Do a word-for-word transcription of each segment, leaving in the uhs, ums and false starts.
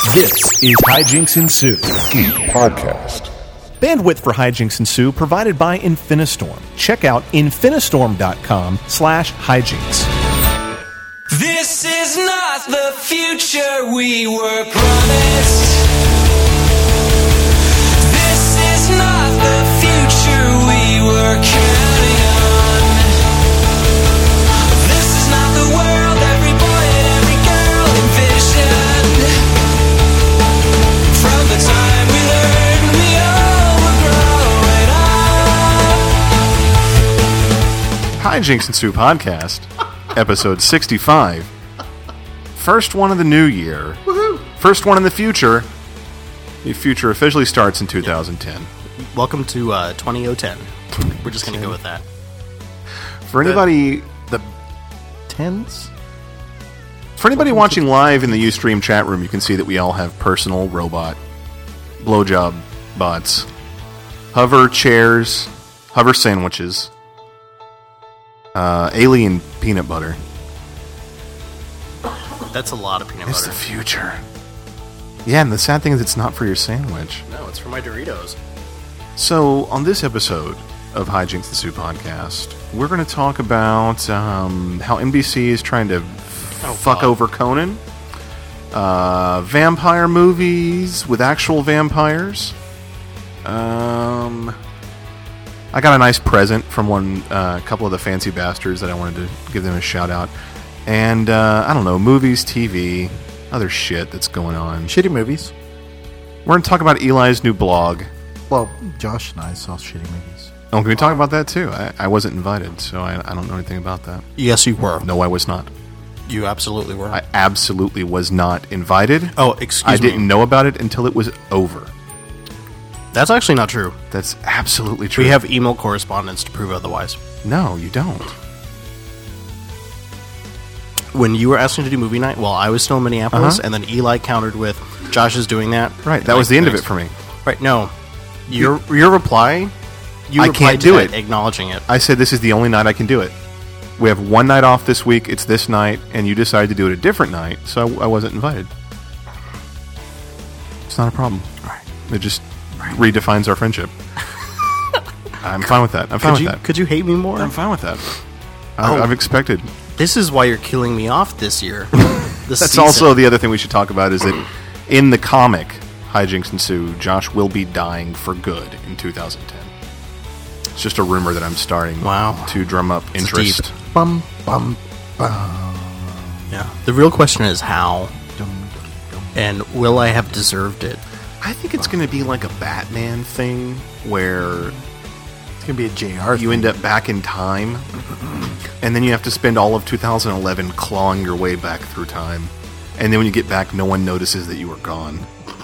This is Hijinks Ensue Geek Podcast. Bandwidth for Hijinks Ensue provided by Infinistorm. Check out infinistorm.com slash hijinks. This is not the future we were promised. This is not the future we were counting on. This is not the world every boy and every girl envisioned. From the time we learned we all were growing up. Hijinks Ensue Podcast, episode sixty-five. First one of the new year. Woohoo! First one in the future. The future officially starts in two thousand ten. Welcome to uh, twenty ten. We're just going to go with that. For anybody, The tens? for anybody watching live in the Ustream chat room, you can see that we all have personal robot blowjob bots, hover chairs, hover sandwiches, uh, alien peanut butter. That's a lot of peanut It's butter. the future. Yeah, and the sad thing is it's not for your sandwich. No, it's for my Doritos. So, on this episode of Hijinks Ensue Podcast, we're going to talk about um, how N B C is trying to f- Oh, fuck God. over Conan, uh, vampire movies with actual vampires. Um, I got a nice present from one, uh, a couple of the fancy bastards that I wanted to give them a shout out. And, uh, I don't know, movies, T V, other shit that's going on. Shitty movies. We're going to talk about Eli's new blog. Well, Josh and I saw shitty movies. Oh, can we talk about that too? I, I wasn't invited, so I, I don't know anything about that. Yes, you were. No, I was not. You absolutely were. I absolutely was not invited. oh, excuse I me. didn't know about it until it was over. That's actually not true. That's absolutely true. We have email correspondence to prove otherwise. No, you don't. When you were asking to do movie night, well, I was still in Minneapolis, Uh-huh. and then Eli countered with, Josh is doing that. Right, that Like, was the end of thanks. it for me. Right, no. Your your reply, you I replied can't to do that it. acknowledging it. I said this is the only night I can do it. We have one night off this week. It's this night, and you decided to do it a different night, so I, I wasn't invited. It's not a problem. Right. It just redefines our friendship. I'm fine with that. I'm fine Could with you, that. could you hate me more? I'm fine with that. I, Oh. I've expected. This is why you're killing me off this year. This That's season. also the other thing we should talk about is that in the comic Hijinks Ensue, Josh will be dying for good in two thousand ten. It's just a rumor that I'm starting Wow. to drum up interest. deep. Bum, bum, bum. Yeah. The real question is how, Dum, dum, dum. and will I have deserved it? I think it's going to be like a Batman thing where It's going to be a J R. you end up back in time and then you have to spend all of two thousand eleven clawing your way back through time. And then when you get back, no one notices that you were gone.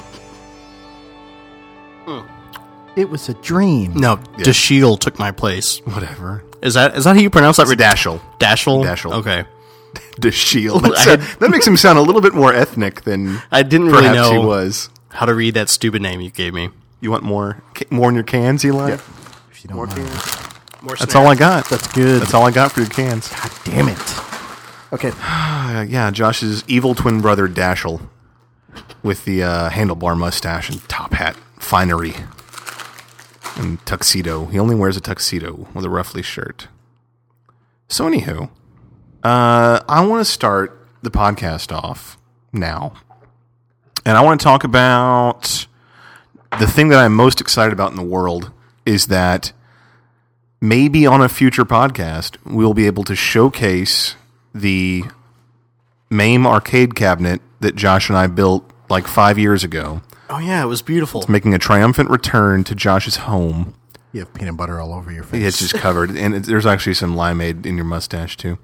It was a dream. No, Yeah. Dashiell took my place. Whatever. Is that is that how you pronounce that? It's Dashiell. Dashiell? Dashiell. Okay. The shield. I That's had- a- that makes him sound a little bit more ethnic than I didn't really perhaps he know was. how to read that stupid name you gave me. You want more ca- more in your cans, Eli? If you don't More mind. cans. More That's all I got. That's good. That's all I got for your cans. God damn it. Okay. Uh, yeah, Josh's evil twin brother Dashiell with the uh, handlebar mustache and top hat finery and tuxedo. He only wears a tuxedo with a ruffly shirt. So anywho, uh, I want to start the podcast off now. And I want to talk about the thing that I'm most excited about in the world is that maybe on a future podcast, we'll be able to showcase the MAME arcade cabinet that Josh and I built like five years ago, Oh yeah, it was beautiful. making a triumphant return to Josh's home. You have peanut butter all over your face. It's just covered, and it, there's actually some limeade in your mustache, too.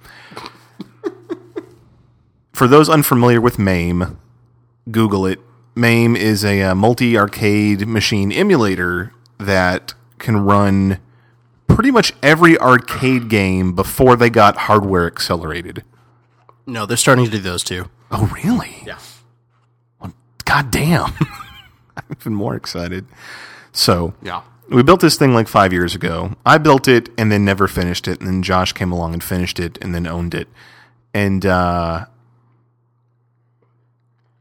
For those unfamiliar with MAME, Google it. MAME is a, uh multi-arcade machine emulator that can run pretty much every arcade game before they got hardware accelerated. No, they're starting to do those too. Oh, really? Yeah. God damn. I'm even more excited. So, Yeah. we built this thing like five years ago. I built it and then never finished it. And then Josh came along and finished it and then owned it. And uh,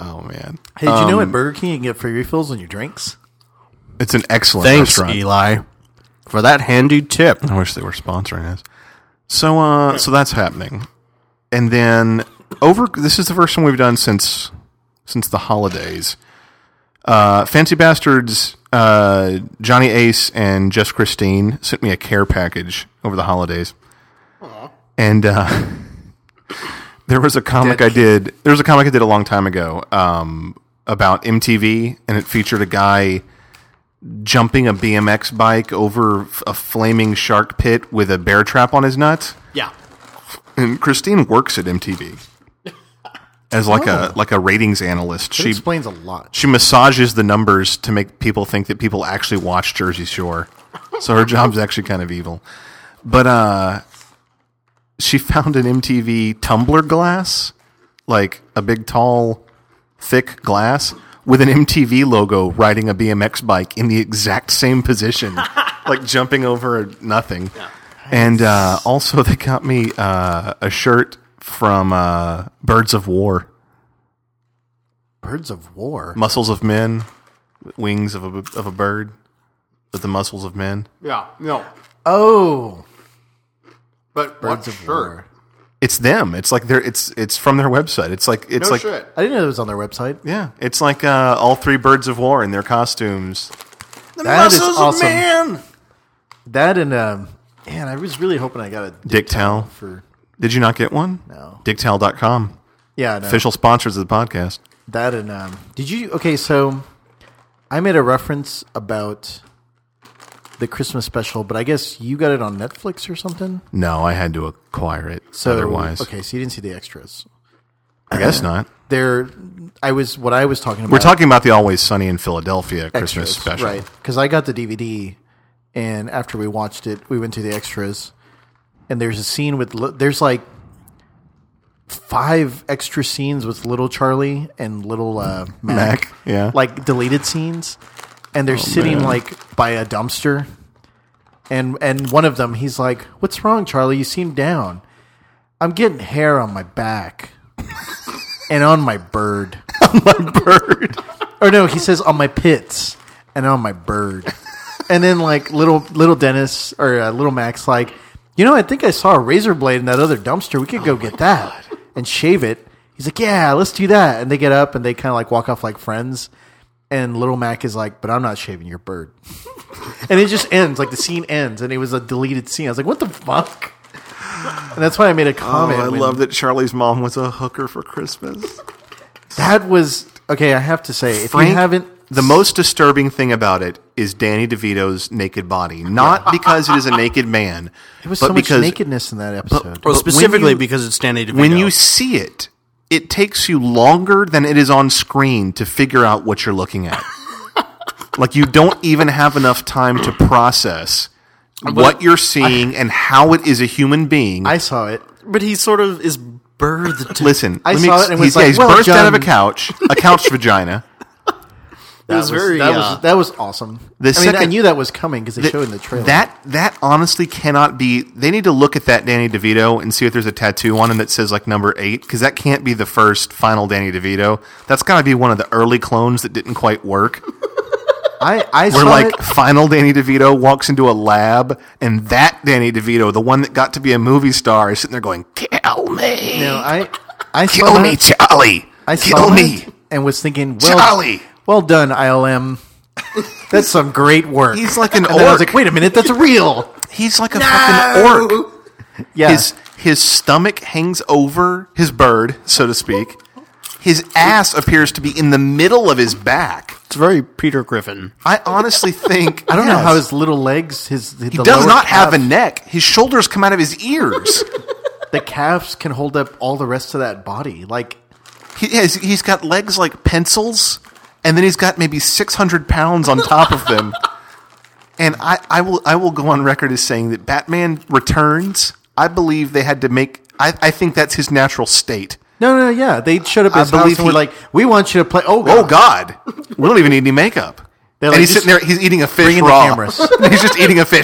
Oh man, Hey, did you know Um, at Burger King you can get free refills on your drinks? it's an excellent Thanks, restaurant. Eli, for that handy tip. I wish they were sponsoring us. So, uh, so that's happening, and then over. This is the first one we've done since since the holidays. Uh, Fancy Bastards, uh, Johnny Ace, and Just Christine sent me a care package over the holidays, and uh, there was a comic I did. There was a comic I did a long time ago um, about M T V, and it featured a guy jumping a B M X bike over a flaming shark pit with a bear trap on his nuts. Yeah. And Christine works at M T V as like Oh. a like a ratings analyst. That She explains a lot. she massages the numbers to make people think that people actually watch Jersey Shore. So her job's actually kind of evil. But uh, she found an M T V tumbler glass, like a big, tall, thick glass with an M T V logo riding a B M X bike in the exact same position, like jumping over nothing. And uh, also, they got me uh, a shirt from uh, Birds of War. Birds of War. Muscles of men, wings of a, of a bird, with the muscles of men. Yeah. No. Oh, But Birds of War. It's them. It's like they're. It's it's from their website. It's like it's No like shit. I didn't know it was on their website. yeah. It's like uh, all three Birds of War in their costumes. The That is awesome. That and um, man, I was really hoping I got a Dick towel. for. Did you not get one? No. dick towel dot com. Yeah, no. Official sponsors of the podcast. That and um, did you? Okay, so I made a reference about the Christmas special, but I guess you got it on Netflix or something. No, I had to acquire it. So otherwise, okay, so you didn't see the extras. I guess not. There, I was what I was talking about. We're talking about the Always Sunny in Philadelphia Christmas extras, special. right? Because I got the D V D, and after we watched it, we went to the extras, and there's a scene with li- there's like five extra scenes with little Charlie and little uh, Mac, Mac, yeah. like deleted scenes, and they're sitting man. like by a dumpster, and and one of them he's like, "What's wrong, Charlie? You seem down." I'm getting hair on my back and on my bird. On my bird. Or no, he says on my pits and on my bird. And then like little little Dennis or uh, little Max like, you know, I think I saw a razor blade in that other dumpster. We could go get that and shave it. He's like, yeah, let's do that. And they get up and they kind of like walk off like friends. And little Mac is like, but I'm not shaving your bird. And it just ends, like the scene ends, and it was a deleted scene. I was like, what the fuck? And that's why I made a Oh, comment. I when- love that Charlie's mom was a hooker for Christmas. That was okay. I have to say, if Frank, you haven't, the most disturbing thing about it is Danny DeVito's naked body. Not because it is a naked man, there was but so much because nakedness in that episode. Well, But when specifically you- because it's Danny DeVito. when you see it, it takes you longer than it is on screen to figure out what you're looking at. Like you don't even have enough time to process what you're seeing and how it is a human being. I saw it. but he sort of is birthed. Listen, I let me saw ex- it and was he's, like, yeah, he's well, birthed out of a John- couch, a couch vagina. That was very, that uh, was that was awesome. The I mean, I second- knew that was coming because they Th- showed in the trailer. That that honestly cannot be. They need to look at that Danny DeVito and see if there's a tattoo on him that says like number eight, because that can't be the first final Danny DeVito. That's got to be one of the early clones that didn't quite work. I I Where saw like it. final Danny DeVito walks into a lab, and that Danny DeVito, the one that got to be a movie star, is sitting there going, "Kill me, No, I I saw kill that. me, Charlie, I kill saw me, that and was thinking, well, Charlie." well done, I L M. That's some great work. He's like an and then I was orc. like, wait a minute, that's real. He's like a fucking orc. Yeah, His his stomach hangs over his bird, so to speak. His ass appears to be in the middle of his back. It's very Peter Griffin. I honestly think I don't know yes. how his little legs, his he does not have a neck. His shoulders come out of his ears. The calves can hold up all the rest of that body. Like, he has, he's got legs like pencils, and then he's got maybe six hundred pounds on top of them. And I, I will I will go on record as saying that Batman Returns, I believe they had to make. I, I think that's his natural state. no, no, yeah. They showed up at I his house believe and were he- like, we want you to play. Oh, God. Oh God, we don't even need any makeup. They're And like, he's just sitting there. He's eating a fish bring in the raw. cameras. He's just eating a fish.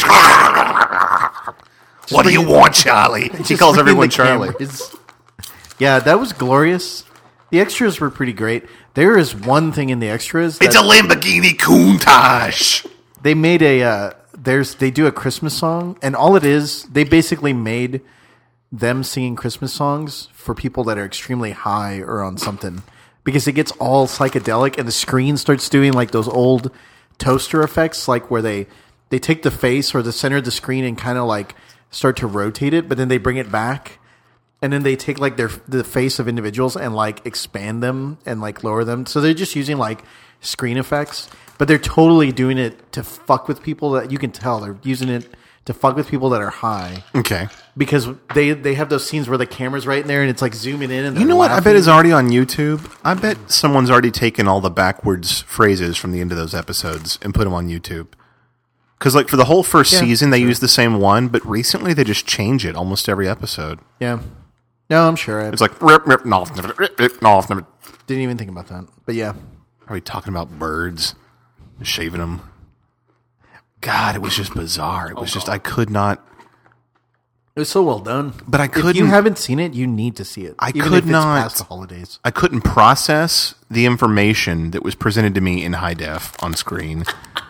What do you want, Charlie? He calls Bring everyone the Charlie. cameras. Yeah, that was glorious. The extras were pretty great. There is one thing in the extras. It's a Lamborghini Countach. They made a uh, there's they do a Christmas song, and all it is, they basically made them singing Christmas songs for people that are extremely high or on something, because it gets all psychedelic, and the screen starts doing like those old toaster effects, like where they they take the face or the center of the screen and kind of like start to rotate it, but then they bring it back. And then they take like their the face of individuals and like expand them and like lower them. So they're just using like screen effects, but they're totally doing it to fuck with people that you can tell they're using it to fuck with people that are high. Okay. Because they they have those scenes where the camera's right in there and it's like zooming in. And You know what? I bet laughing. it's already on YouTube. I bet someone's already taken all the backwards phrases from the end of those episodes and put them on YouTube. Because like for the whole first Yeah, season, they sure. used the same one, but recently they just change it almost every episode. Yeah. No, I'm sure. I It's like rip, rip, off, rip, rip, off. Are didn't even think about that. But yeah. we talking about birds, shaving them? God, it was just bizarre. It was just I could not. It was so well done. But I If you couldn't- haven't seen it, you need to see it. I even could if it's not- past the holidays. I couldn't process the information that was presented to me in high def on screen.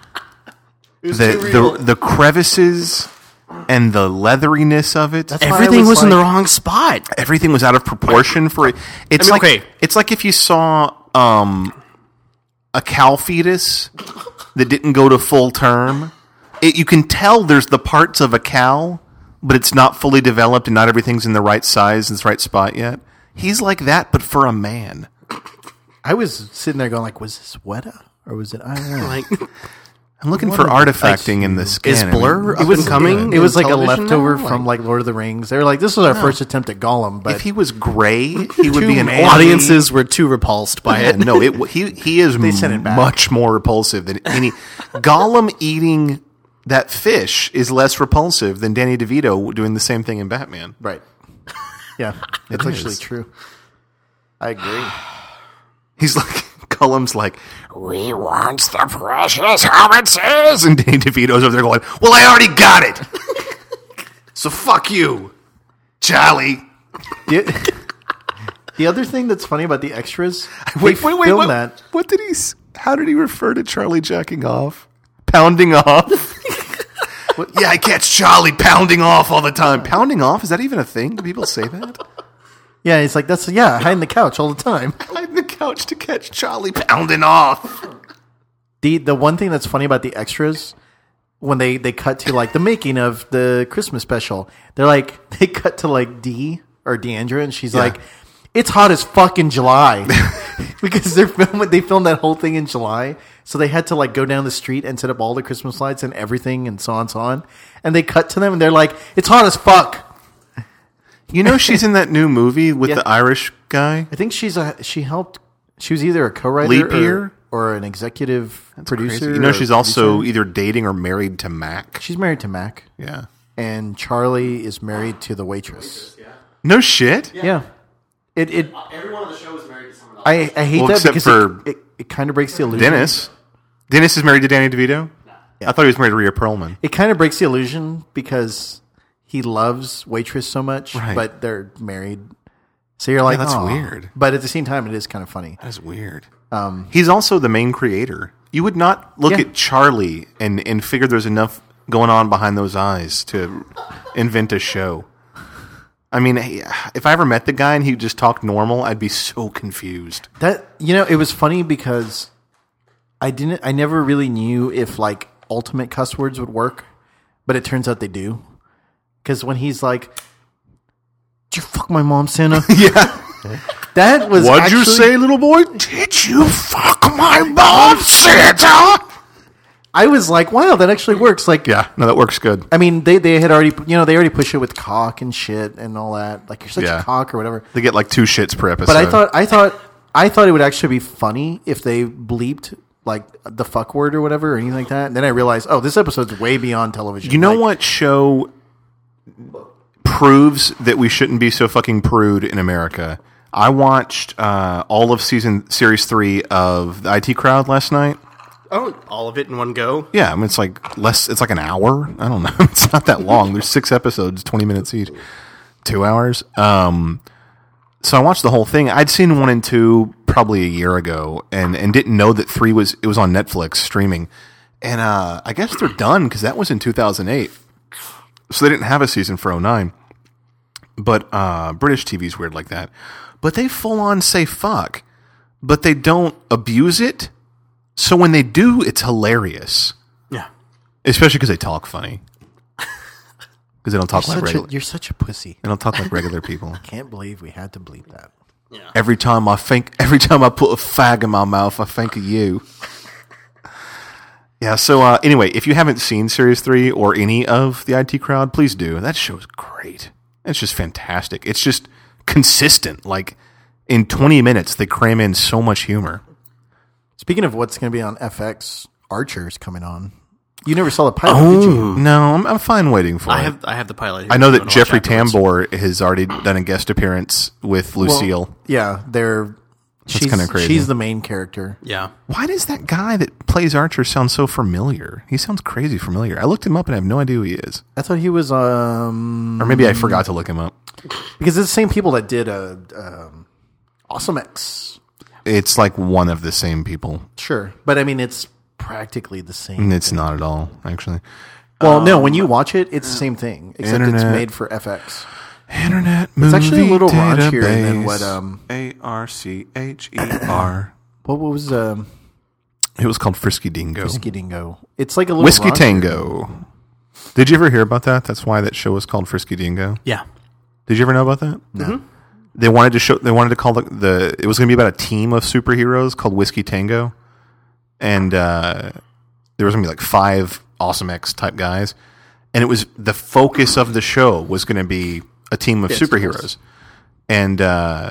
The the the crevices and the leatheriness of it. That's why I Everything was, in the like- wrong spot. Everything was out of proportion for it. It's I mean, like okay. it's like if you saw um, a cow fetus that didn't go to full term. It, you can tell there's the parts of a cow, but it's not fully developed and not everything's in the right size and the right spot yet. He's like that, but for a man. I was sitting there going like, was this Weta? Or was it I don't know. Like, I'm looking What for a- artifacting in the scan. is I mean, Blur it up was and coming? It was like a television leftover now? from Like- like Lord of the Rings. They were like, this was our first attempt at Gollum, but If he was gray, he would Too be an manly. audiences were too repulsed by Yeah, it. no, it he he is sent it back. much more repulsive than any Gollum eating that fish is less repulsive than Danny DeVito doing the same thing in Batman. right. Yeah, it's It actually is. true. I agree. He's like Gollum's like, we want the precious howitzers, and Danny DeVito's over there going, well, I already got it. So fuck you, Charlie. The, the other thing that's funny about the extras, Wait, they wait, wait. filmed What, that. what did he? s- How did he refer to Charlie jacking off? Pounding off. Yeah, I catch Charlie pounding off all the time. Pounding off? Is that even a thing? Do people say that? Yeah, he's like, that's yeah, hiding the couch all the time. Hide in the couch to catch Charlie pounding off. The the one thing that's funny about the extras, when they, they cut to like the making of the Christmas special, they're like they cut to like Dee or Deandra, and she's Yeah. like, it's hot as fuck in July. Because they're filming they filmed that whole thing in July. So they had to like go down the street and set up all the Christmas lights and everything and so on and so on. And they cut to them and they're like, it's hot as fuck. You know she's in that new movie with Yeah. the Irish guy? I think she's a she helped she was either a co-writer Leap or, year? or an executive producer. Crazy. You know or she's also producer. either dating or married to Mac. She's married to Mac. Yeah. And Charlie is married to the waitress. No shit? Yeah. It it Everyone on the show is married to someone else. I, I hate Well, that except because for it, it, it kind of breaks the illusion. Dennis. Dennis is married to Danny DeVito? I thought he was married to Rhea Perlman. It kind of breaks the illusion because he loves Waitress so much, Right. but they're married. So you're like, that's "Aw." weird. But at the same time, it is kind of funny. That is weird. Um, He's also the main creator. You would not look Yeah. at Charlie and, and figure there's enough going on behind those eyes to invent a show. I mean, if I ever met the guy and he just talked normal, I'd be so confused. That you know, it was funny because I didn't. I never really knew if like ultimate cuss words would work, but it turns out they do. Because when he's like, "Did you fuck my mom, Santa?" Yeah. That was What'd you actually- say, little boy? Did you fuck my mom, Santa? I was like, "Wow, that actually works." Like, Yeah, no, that works good. I mean, they they had already, you know, they already push it with cock and shit and all that. Like, you're such Yeah. a cock or whatever. They get like two shits per episode. But I thought, I thought, I thought it would actually be funny if they bleeped like the fuck word or whatever or anything like that. And then I realized, oh, this episode's way beyond television. You know Like, what show proves that we shouldn't be so fucking prude in America? I watched uh, all of season series three of the I T Crowd last night. Oh, all of it in one go. Yeah, I mean it's like less. It's like an hour. I don't know. It's not that long. There's six episodes, twenty minutes each, two hours. Um, So I watched the whole thing. I'd seen one and two probably a year ago, and, and didn't know that three was it was on Netflix streaming. And uh, I guess they're done because that was in two thousand eight, so they didn't have a season for oh nine. But uh, British T V's weird like that. But they full on say fuck, but they don't abuse it. So when they do, it's hilarious. Yeah. Especially because they talk funny. Because they don't talk You're like such, regular. a, you're such a pussy. They don't talk like regular people. Can't believe we had to bleep that. Every time I think, every time I put a fag in my mouth, I think of you. Yeah. So uh, anyway, if you haven't seen Series Three or any of the I T Crowd, please do. That show's great. It's just fantastic. It's just consistent. Like in twenty minutes, they cram in so much humor. Speaking of what's going to be on F X, Archer's coming on. You never saw the pilot, did you? No, I'm, I'm fine waiting for I it. have I have the pilot. Here I know I'm that gonna watch Jeffrey afterwards. Tambor has already done a guest appearance with Lucille. Well, yeah, they're. She's kinda crazy. She's the main character. Yeah. Why does that guy that plays Archer sound so familiar? He sounds crazy familiar. I looked him up and I have no idea who he is. I thought he was um Or maybe I forgot to look him up. because it's the same people that did uh, um, Awesome X. It's like one of the same people. Sure, but I mean it's practically the same. And it's not at all, actually. Well, no, when you watch it, it's the same thing, except it's Internet. made for F X. Internet movie It's actually a little raunchier database. than what um A R C H E R. what was um It was called Frisky Dingo. Whiskey Dingo. It's like a little Whiskey raunchier. Tango. Did you ever hear about that? That's why that show was called Frisky Dingo. Yeah. Did you ever know about that? No. They wanted to show. They wanted to call the. the it was going to be about a team of superheroes called Whiskey Tango, and uh, there was going to be like five Awesome X type guys, and it was the focus of the show was going to be a team of Yes, superheroes, and uh,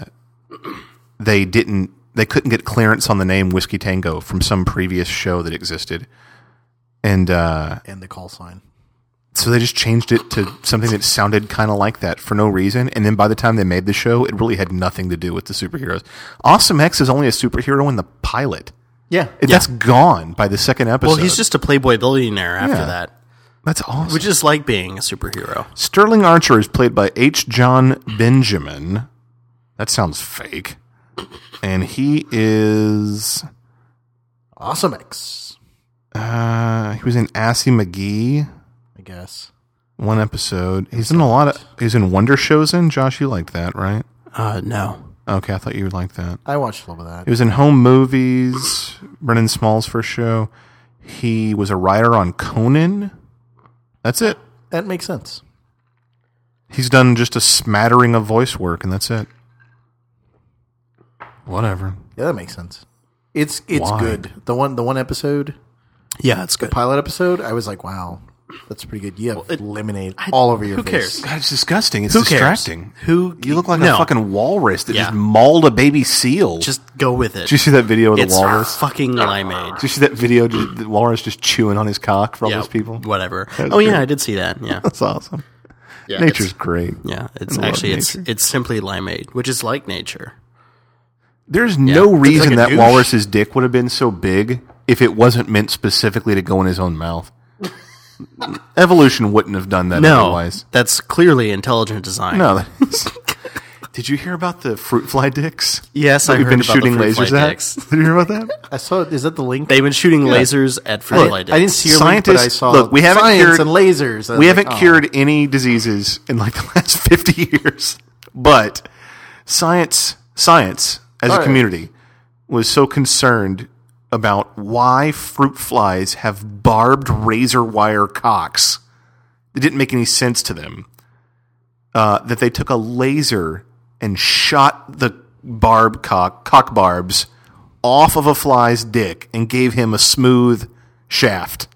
they didn't. They couldn't get clearance on the name Whiskey Tango from some previous show that existed, and uh, And the call sign. so they just changed it to something that sounded kind of like that for no reason. And then by the time they made the show, it really had nothing to do with the superheroes. Awesome X is only a superhero in the pilot. Yeah. It- That's gone by the second episode. Well, he's just a Playboy billionaire after Yeah. that, That's awesome. which is like being a superhero. Sterling Archer is played by H. John Benjamin. That sounds fake. And he is... Awesome X, Uh, he was in Assy McGee. I guess. One episode. He's in a lot of... He's in Wonder Chosen. Josh, you liked that, right? Uh, no. Okay, I thought you would like that. I watched a little of that. He was in Home Movies, Brennan Small's first show. He was a writer on Conan. That's it. That makes sense. He's done just a smattering of voice work, and that's it. Whatever. Yeah, that makes sense. It's it's Why? good. The one the one episode, Yeah, it's good. pilot episode, I was like, wow, that's pretty good. You have lemonade all over your who face. cares? God, it's disgusting. It's Who cares? distracting. Who- You look like No. a fucking walrus that Yeah. just mauled a baby seal. Just go with it. Did you see that video of the it's walrus? fucking limeade. Did you see that video? Just, the walrus just chewing on his cock for all Yeah, those people. whatever. That's Oh yeah, great. I did see that. Yeah, That's awesome. yeah Nature's it's- great. Yeah, it's I love actually it's nature. it's simply limeade, which is like nature. There's no It's reason like a that douche. walrus's dick would have been so big if it wasn't meant specifically to go in his own mouth. Evolution wouldn't have done that No, otherwise. that's clearly intelligent design. No. That's, did you hear about the fruit fly dicks? Yes, that I've we've heard been about shooting the fruit fly lasers at. dicks. Did you hear about that? I saw. Is that the link? They've been shooting lasers at fruit Look, fly I didn't dicks. see your link, but I Scientists- saw look, we haven't science cured- and lasers. I was We like, haven't oh. cured any diseases in like the last fifty years, but science, science as a Right. community was so concerned about why fruit flies have barbed razor wire cocks. It didn't make any sense to them. Uh, that they took a laser and shot the barb cock, cock barbs off of a fly's dick and gave him a smooth shaft.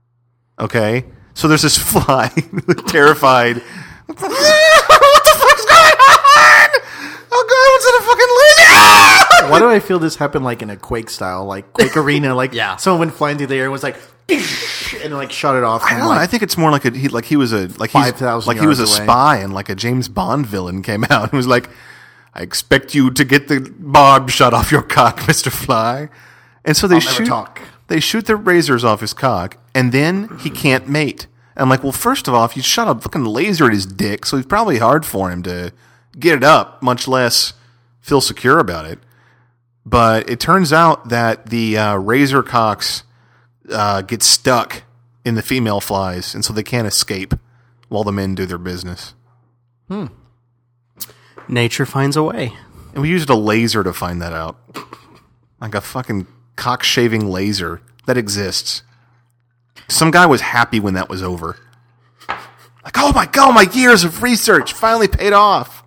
Okay? So there's this fly, terrified. What the fuck's going on? Oh god, what's in a fucking laser? Why do I feel this happened like in a Quake style, like Quake Arena? Like Yeah. someone went flying through the air and was like, and like shot it off. I From don't know. I like, think it's more like a he, like he was a like he's, five thousand like he was a yards away. spy and like a James Bond villain came out and was like, "I expect you to get the barb shot off your cock, Mister Fly." And so they I'll never shoot talk. they shoot the razors off his cock, and then he can't mate. And I'm like, well, first of all, if you shot a fucking laser at his dick, so it's probably hard for him to get it up, much less feel secure about it. But it turns out that the uh, razor cocks uh, get stuck in the female flies, and so they can't escape while the men do their business. Hmm. Nature finds a way. And we used a laser to find that out. Like a fucking cock-shaving laser that exists. Some guy was happy when that was over. Like, oh my god, my years of research finally paid off.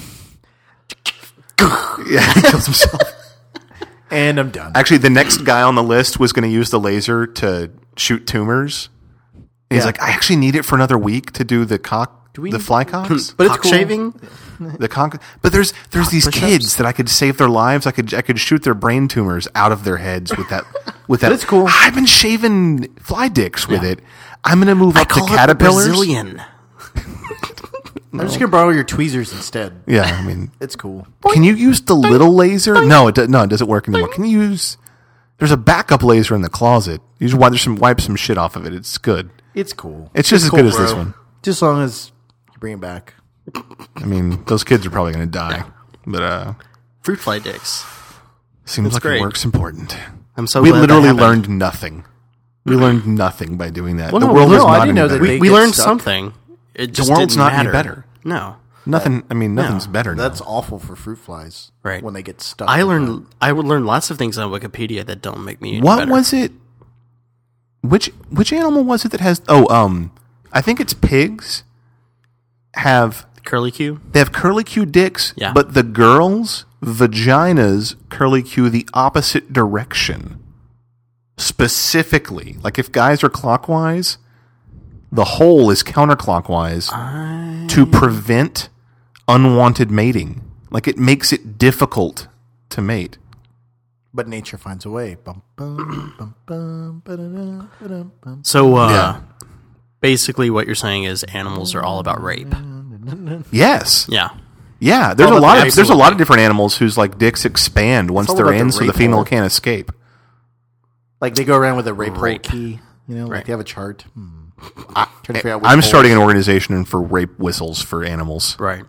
Yeah, he kills himself. And I'm done. Actually, the next guy on the list was going to use the laser to shoot tumors. And he's Yeah. like, I actually need it for another week to do the cock, we- the fly cocks. But it's Cock cool. shaving? The cock, but there's there's these push-ups? kids that I could save their lives. I could I could shoot their brain tumors out of their heads with that with that. That's cool. I've been shaving fly dicks with it. I'm gonna move I up to call it the caterpillars. Brazilian. I'm just gonna borrow your tweezers instead. Yeah, I mean, It's cool. can you use the little laser? No, it do, no, it doesn't work anymore. Can you use? There's a backup laser in the closet. You just wipe some wipe some shit off of it. It's good. It's cool. It's just as cool, good as this bro. one. Just as long as you bring it back. I mean, those kids are probably gonna die, but uh, Fruit fly dicks. seems That's like great. it works important. I'm so we glad that literally happened. learned nothing. We learned nothing by doing that. Well, the no, world no, is I not didn't any know that better. they- We get learned stuck. something. It just world's didn't not any matter. better. No. Nothing. I mean, nothing's better now. That's awful for fruit flies. Right. When they get stuck. I with learned them. I would learn lots of things on Wikipedia that don't make me any What better. was it? Which which animal was it that has? Oh, um, I think it's pigs. Have Curly Q? they have curlicue dicks? Yeah. But the girls' vaginas curlicue the opposite direction. Specifically, like if guys are clockwise, the hole is counterclockwise to prevent unwanted mating. Like it makes it difficult to mate. But nature finds a way. Bum, bum, bum, bum, ba-da-da, ba-dum, bum. So uh Yeah. basically what you're saying is animals are all about rape. Yes. Yeah. Yeah, there's All a about lot the of there's a absolute- lot of different animals whose like dicks expand once all they're about the in, so the rape female hole. can't escape. Like they go around with a rape, hole Rape. key. You know, like Right. they have a chart. Hmm. Trying to figure out which I'm hole- starting an organization for rape whistles for animals. Right.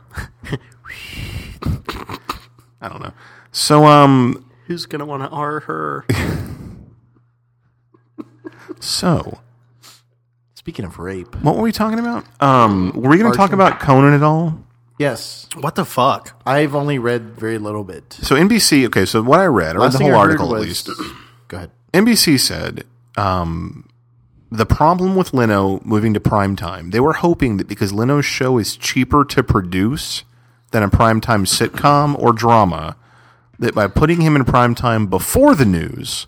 I don't know. So um, Who's gonna want to R her? so Speaking of rape, what were we talking about? Um, were we going to talk Archer. about Conan at all? yes, What the fuck? I've only read very little bit. So N B C. Okay, so what I read, I read Last the thing whole I heard article at was- least. Go ahead. N B C said um, the problem with Leno moving to primetime, they were hoping that because Leno's show is cheaper to produce than a primetime sitcom or drama, that by putting him in primetime before the news,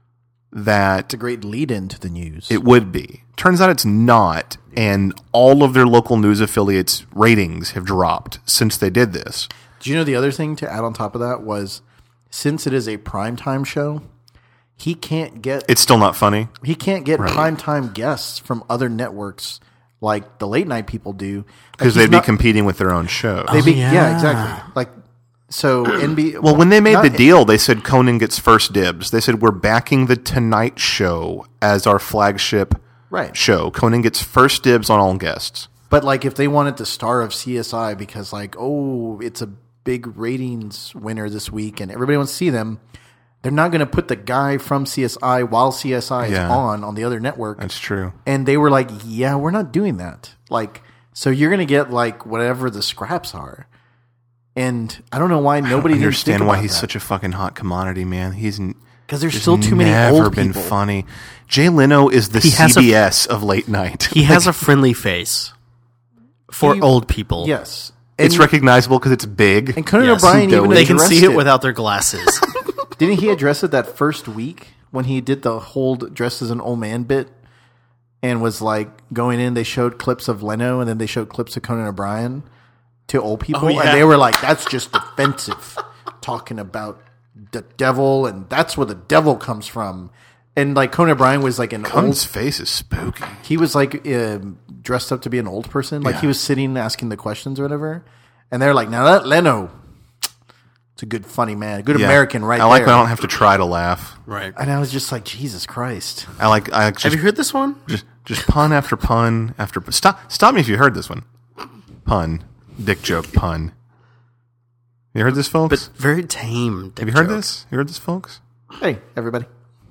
that It's a great lead-in to the news. it would be. Turns out it's not, and all of their local news affiliates' ratings have dropped since they did this. Do you know the other thing to add on top of that was, since it is a primetime show, he can't get It's still not funny. he can't get primetime guests from other networks like the late night people do Because Like, they'd he's be not- competing with their own show. They be, yeah. yeah. exactly. Like so, N B. Well, when they made not- the deal, they said Conan gets first dibs. They said, we're backing the Tonight Show as our flagship Right. show. Conan gets first dibs on all guests. But like, if they wanted the star of C S I because like, oh, it's a big ratings winner this week, and everybody wants to see them, they're not going to put the guy from C S I while C S I is Yeah. on on the other network. That's true. And they were like, yeah, we're not doing that. Like, so you're going to get like whatever the scraps are. And I don't know why nobody I didn't understand think why about he's that. such a fucking hot commodity, man. He's Because there's There's still too many never old been people. funny. Jay Leno is the He has a- C B S of late night. He has a friendly face for He- old people. Yes. It's And- recognizable because it's big. And Conan Yes. O'Brien even They can addressed see it without their glasses. Didn't he address it that first week when he did the whole dressed as an old man bit and was like going in? They showed clips of Leno and then they showed clips of Conan O'Brien to old people, Oh, yeah. and they were like, "That's just offensive," talking about the devil, and that's where the devil comes from. And like Conan O'Brien was like an Conan's old. face is spooky. He was like um dressed up to be an old person, like Yeah. he was sitting asking the questions or whatever. And they're like, "Now that Leno, it's a good funny man, a good Yeah. American, right I like there." when I don't have to try to laugh. Right. And I was just like, Jesus Christ. I like I like Have just you heard this one? just just pun after pun after pun. Stop stop me if you heard this one. Pun. Dick joke pun. You heard this, folks? But very tame. Have you heard this? You heard this, folks? Hey, everybody.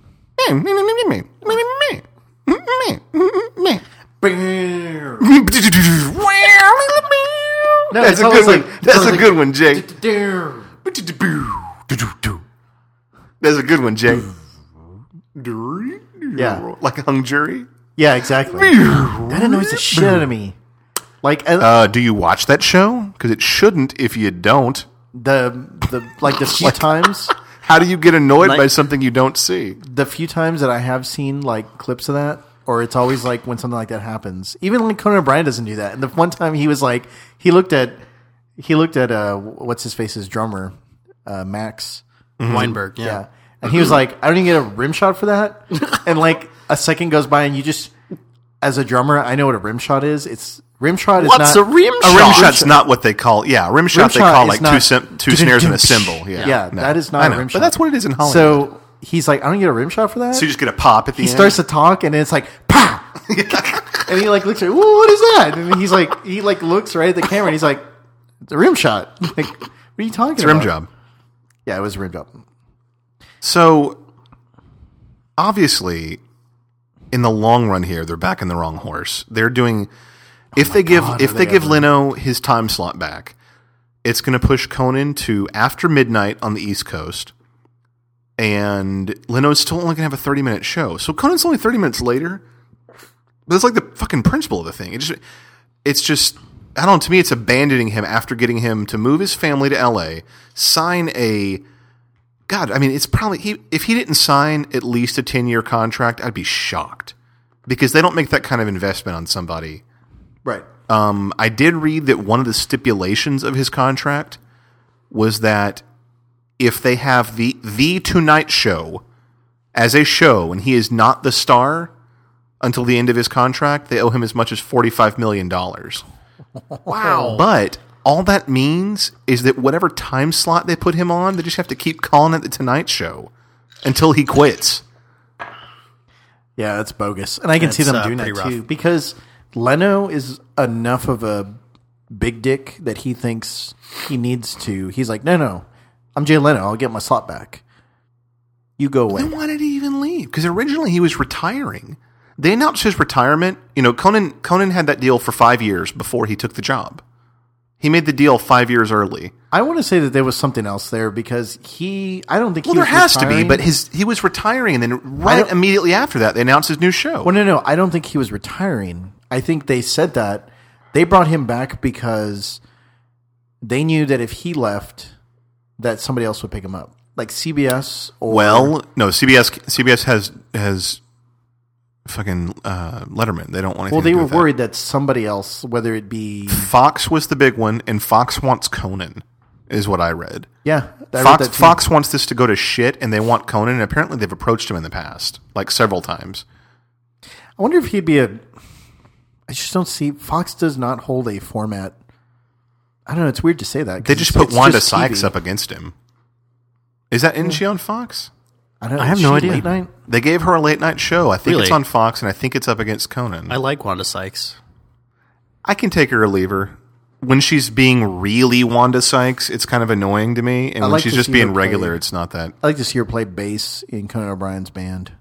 No, That's it's a always good one. like- That's it's a like- good one, Jay. That's a good one, Jay. Yeah. Like a hung jury. Yeah, exactly. That annoys the shit out of me. Like uh, Uh, do you watch that show? Because it shouldn't if you don't. the the like the few times How do you get annoyed Like- by something you don't see? the few times that I have seen like clips of that, or it's always like when something like that happens. Even like Conan O'Brien doesn't do that. And the one time he was like, he looked at he looked at uh what's his face's drummer, uh, Max. Weinberg, yeah. Yeah. And he was like, I don't even get a rim shot for that. And like a second goes by and you just, as a drummer, I know what a rim shot is. It's rim shot is What's not a rim A shot? rim shot's not what they call. Yeah, a rim shot they shot call is like not- two sim- two snares and a cymbal. Yeah, Yeah, No. that is not I a know, rim but shot. that's what it is in Hollywood. So he's like, I don't get a rim shot for that. So you just get a pop at the he end. starts to talk and it's like, pow! And he like looks like, whoa, what is that? And he's like, he like looks right at the camera and he's like, it's a rim shot. Like, what are you talking It's a about? rim job. Yeah, it was a rim job. So obviously, in the long run here, they're backing the wrong horse. They're doing if they give God, if are they they give ever. Leno his time slot back, it's going to push Conan to after midnight on the East Coast, and Leno's still only going to have a thirty minute show. So Conan's only thirty minutes later. But it's like the fucking principle of the thing. It just it's just I don't know. To me, it's abandoning him after getting him to move his family to L A, sign a God, I mean, it's probably he. If he didn't sign at least a ten-year contract, I'd be shocked because they don't make that kind of investment on somebody. Right. Um, I did read that one of the stipulations of his contract was that if they have the the Tonight Show as a show and he is not the star until the end of his contract, they owe him as much as forty-five million dollars. Wow. But all that means is that whatever time slot they put him on, they just have to keep calling it the Tonight Show until he quits. Yeah, that's bogus. And I can see That's, them uh, doing that pretty rough. too because Leno is enough of a big dick that he thinks he needs to. He's like, no, no, I'm Jay Leno. I'll get my slot back. You go away. Then why did he even leave? Because originally he was retiring. They announced his retirement. You know, Conan Conan had that deal for five years before he took the job. He made the deal five years early. I want to say that there was something else there because he, I don't think Well, he there was has to be, retiring. but his he was retiring, and then I right don't- immediately after that, they announced his new show. Well, no, no, I don't think he was retiring. I think they said that they brought him back because they knew that if he left, that somebody else would pick him up, like C B S. Or Well, no, C B S C B S has has fucking uh, Letterman. They don't want anything well, to they do were with that. worried that somebody else, whether it be Fox was the big one, and Fox wants Conan, is what I read. yeah, I read Fox that too. Fox wants this to go to shit, and they want Conan, and apparently they've approached him in the past, like several times. I wonder if he'd be a. I just don't see Fox does not hold a format. I don't know. It's weird to say that. 'cause They just it's- put it's Wanda just Sykes T V. up against him. Is that isn't she on Fox? I, don't know, I have is no she idea. Late night? They gave her a late night show. I think it's Really? on Fox, and I think it's up against Conan. I like Wanda Sykes. I can take her or leave her. When she's being really Wanda Sykes, it's kind of annoying to me, and I when like she's to just see being her play- regular, it's not that. I like to see her play bass in Conan O'Brien's band.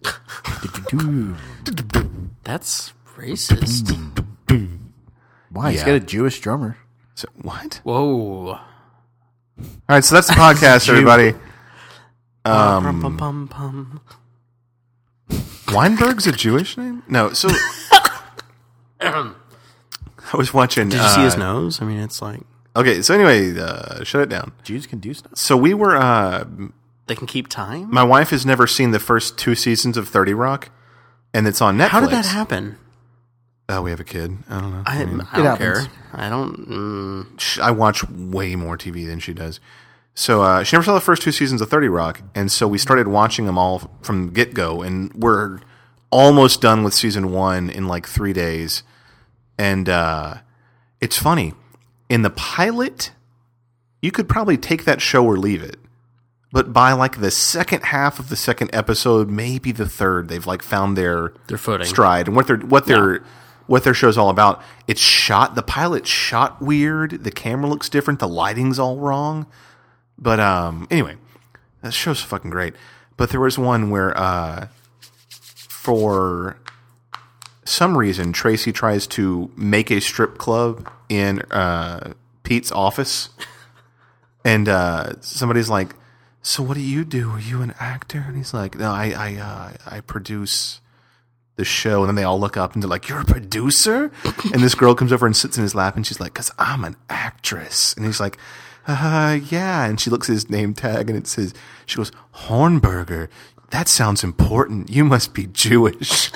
That's racist. Why? He's Yeah. got a Jewish drummer. So, what? Whoa. All right, so that's the podcast, everybody. Um, Pum, pum, pum, pum. Weinberg's a Jewish name? No, so I was watching. Did you see his uh, nose? I mean, it's like Okay, so anyway, uh, shut it down. Jews can do stuff. So we were. Uh, they can keep time. my wife has never seen the first two seasons of thirty Rock, and it's on Netflix. How did that happen? Oh, we have a kid. I don't know. I, I I, mean, don't happens. care. I don't. Mm, sh- I watch way more T V than she does. So uh, she never saw the first two seasons of thirty Rock, and so we started watching them all from the get go, and we're almost done with season one in like three days. And uh, it's funny. In the pilot, you could probably take that show or leave it. But by like the second half of the second episode, maybe the third, they've like found their Their footing. stride and what their what their what their show's all about. It's shot. The pilot's shot weird. The camera looks different. The lighting's all wrong. But um, anyway, that show's fucking great. But there was one where uh, for some reason Tracy tries to make a strip club in uh, Pete's office, and uh, somebody's like, "So what do you do? Are you an actor?" And he's like, "No, I I uh, I produce the show." And then they all look up and they're like, "You're a producer?" And this girl comes over and sits in his lap and she's like, "'Cause I'm an actress." And he's like, uh, yeah. And she looks at his name tag and it says, she goes, "Hornberger. That sounds important. You must be Jewish."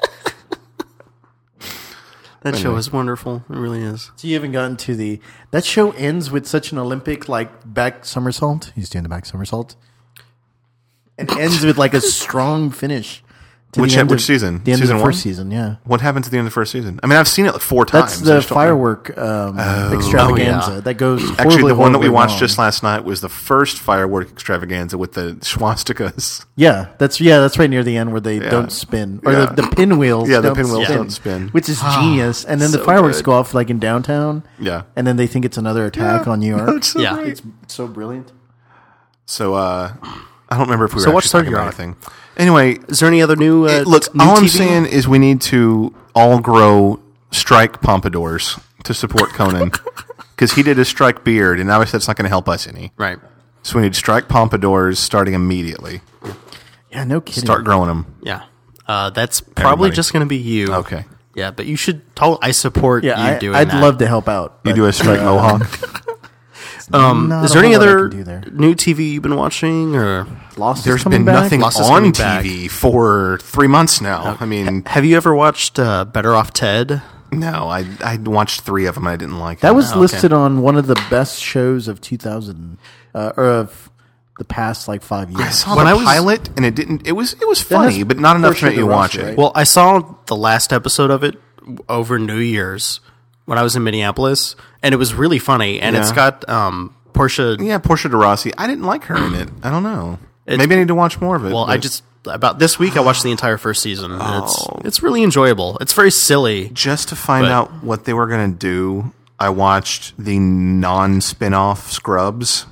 That show is wonderful. It really is. So you haven't gotten to the... That show ends with such an Olympic, like, back somersault. He's doing the back somersault. And ends with, like, a strong finish. To Which the end which of, season? The end Season of the one? first season, yeah. What happened to the end of the first season? I mean, I've seen it like four times. That's I the just don't remember. firework um, extravaganza Oh, yeah. that goes Actually, horribly, the one that we horribly watched wrong. just last night was the first firework extravaganza with the swastikas. Yeah, that's yeah, that's right near the end where they don't spin. Or Yeah. the, the pinwheels Yeah, the don't pinwheels spin, don't spin. Which is genius. And then the so fireworks good. go off like in downtown. Yeah. And then they think it's another attack on New York. It's so Yeah. great. It's so brilliant. So, uh, I don't remember if we So were what's actually talking Third about You're anything. Anyway, Is there any other new? Uh, it- look, new all I'm T V? saying is we need to all grow strike pompadours to support Conan. Because he did a strike beard, and obviously that's not going to help us any. Right. So we need strike pompadours starting immediately. Yeah, no kidding. Start growing them. Yeah. Uh, that's probably Everybody. just going to be you. Okay. Yeah, but you should. Tell, I support Yeah, you I, doing I'd that. love to help out. You but do a strike mohawk. Um, not is a there any whole lot I other can do there. new T V you've been watching, or Lost is There's coming been back? nothing Lost is on coming T V back. for three months now. I mean, have you ever watched uh, Better Off Ted? no, I I watched three of them. And I didn't like That them. was okay. listed on one of the best shows of two thousand, uh, or of the past like five years. I saw When the I was- pilot, and it didn't. It was it was has funny, but not enough to Portia make de you watch Rossi, it. right? Well, I saw the last episode of it over New Year's when I was in Minneapolis, and it was really funny. And it's Yeah. got um, Portia. Yeah, Portia de Rossi. I didn't like her in it. I don't know. It's- Maybe I need to watch more of it. Well, I but just about this week I watched the entire first season. And Oh. it's it's really enjoyable. It's very silly. just to find but- out what they were going to do. I watched the non-spin-off Scrubs.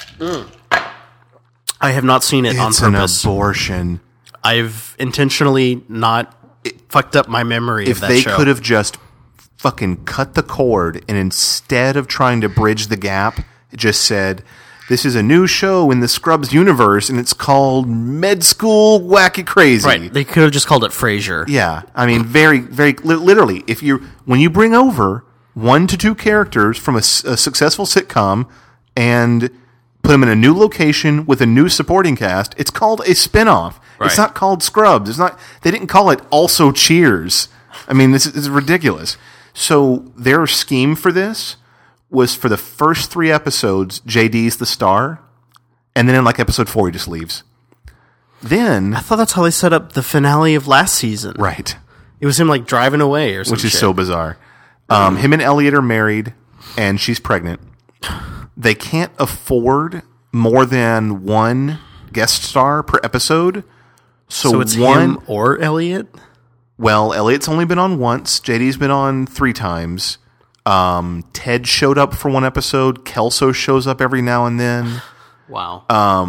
I have not seen it on It's an purpose. abortion. I've intentionally not fucked up my memory If of that they show. could have just fucking cut the cord and instead of trying to bridge the gap, just said, "This is a new show in the Scrubs universe and it's called Med School Wacky Crazy." Right. They could have just called it Frasier. Yeah, I mean, very, very li- literally. If you when you bring over one to two characters from a, s- a successful sitcom and put them in a new location with a new supporting cast, it's called a spinoff. Right. It's not called Scrubs. It's not. They didn't call it Also Cheers. I mean, this is, this is ridiculous. So their scheme for this was for the first three episodes, J D's the star, and then in like episode four, he just leaves. Then I thought that's how they set up the finale of last season. right. It was him like driving away or something. Which is so bizarre. Um, him and Elliot are married, and she's pregnant. They can't afford more than one guest star per episode. So, So it's one. him or Elliot? Well, Elliot's only been on once. J D's been on three times. Um, Ted showed up for one episode. Kelso shows up every now and then. Wow.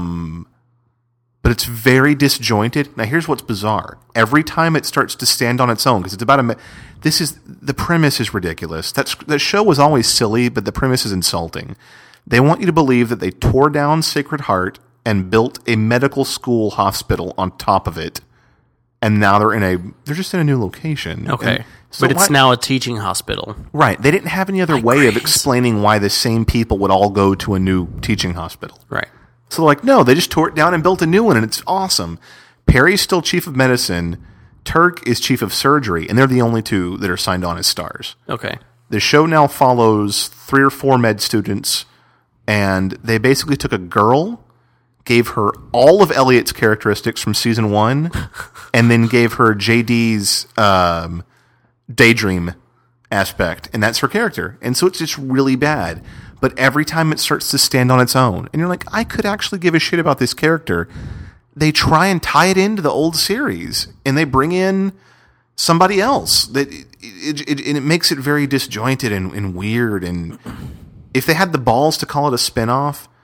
But it's very disjointed. Now, here's what's bizarre. Every time it starts to stand on its own, because it's about a... Me- this is... The premise is ridiculous. That's, that show was always silly, but the premise is insulting. They want you to believe that they tore down Sacred Heart and built a medical school hospital on top of it. And now they're in a... They're just in a new location. okay. And so but it's why- now a teaching hospital. Right. They didn't have any other way of crazy. explaining why the same people would all go to a new teaching hospital. Right. So, like, no, they just tore it down and built a new one, and it's awesome. Perry's still chief of medicine. Turk is chief of surgery, and they're the only two that are signed on as stars. Okay. The show now follows three or four med students, and they basically took a girl, gave her all of Elliot's characteristics from season one, and then gave her J D's um, daydream aspect, and that's her character. And so it's just really bad. But every time it starts to stand on its own, and you're like, I could actually give a shit about this character, they try and tie it into the old series, and they bring in somebody else. That it, it, it, and it makes it very disjointed and, and weird. And if they had the balls to call it a spinoff,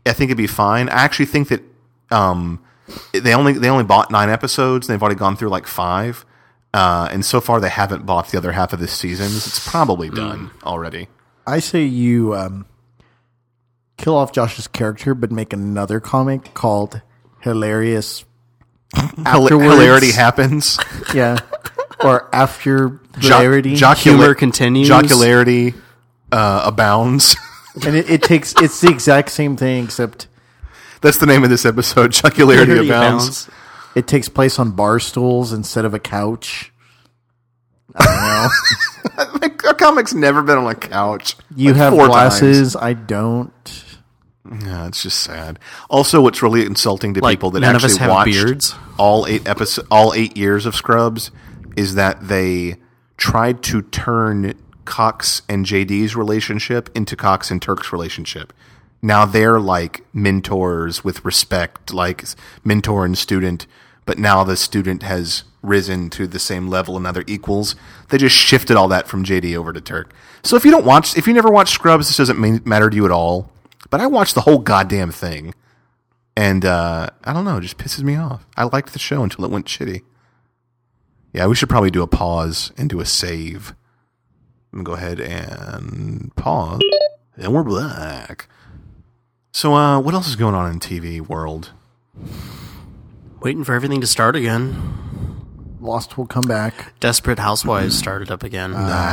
I think it'd be fine. I actually think that um, they only they only bought nine episodes. And they've already gone through like five, uh, and so far they haven't bought the other half of this season. It's probably done already. I say you um, kill off Josh's character, but make another comic called Hilarious. Hila- hilarity happens. Yeah, or after Jo- hilarity, jocula- Humor continues. Jocularity uh, abounds. and it, it takes it's the exact same thing except That's the name of this episode. Jocularity Hilarity abounds. abounds. it takes place on bar stools instead of a couch. I don't know. Our comic's never been on a couch. You Like have four glasses. I don't. times. Yeah, it's just sad. Also, what's really insulting to Like, people that none of actually us have watched beards. all eight episode, all eight years of Scrubs is that they tried to turn Cox and J D's relationship into Cox and Turk's relationship. Now they're like mentors with respect, like mentor and student, but now the student has risen to the same level and now they're equals. They just shifted all that from J D over to Turk. So if you don't watch, if you never watched Scrubs, this doesn't mean, matter to you at all. But I watched the whole goddamn thing. And uh, I don't know, it just pisses me off. I liked the show until it went shitty. Yeah, we should probably do a pause and do a save. I'm going to go ahead and pause. And we're back. So, uh, what else is going on in T V world? Waiting for everything to start again. Lost will come back. Desperate Housewives started up again.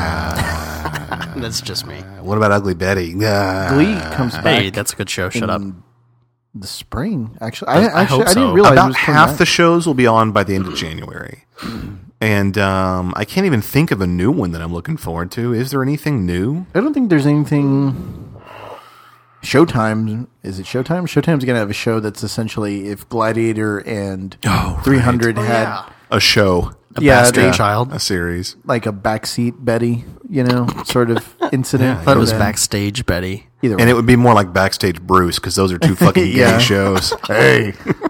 That's just me. What about Ugly Betty? Ah. Glee comes back. Hey, that's a good show. Shut up. in the spring. Actually, I, I actually, hope I didn't so. realize it About was coming half back. the shows will be on by the end of January. And um, I can't even think of a new one that I'm looking forward to. Is there anything new? I don't think there's anything. Showtime, is it Showtime? Showtime's going to have a show that's essentially if Gladiator and Oh, three hundred had A show, A Yeah, bastard they- child. a series. like a backseat Betty, you know, sort of incident. I thought it was then backstage Betty. Either And way. it would be more like Backstage Bruce because those are two fucking Yeah. gay shows. Hey,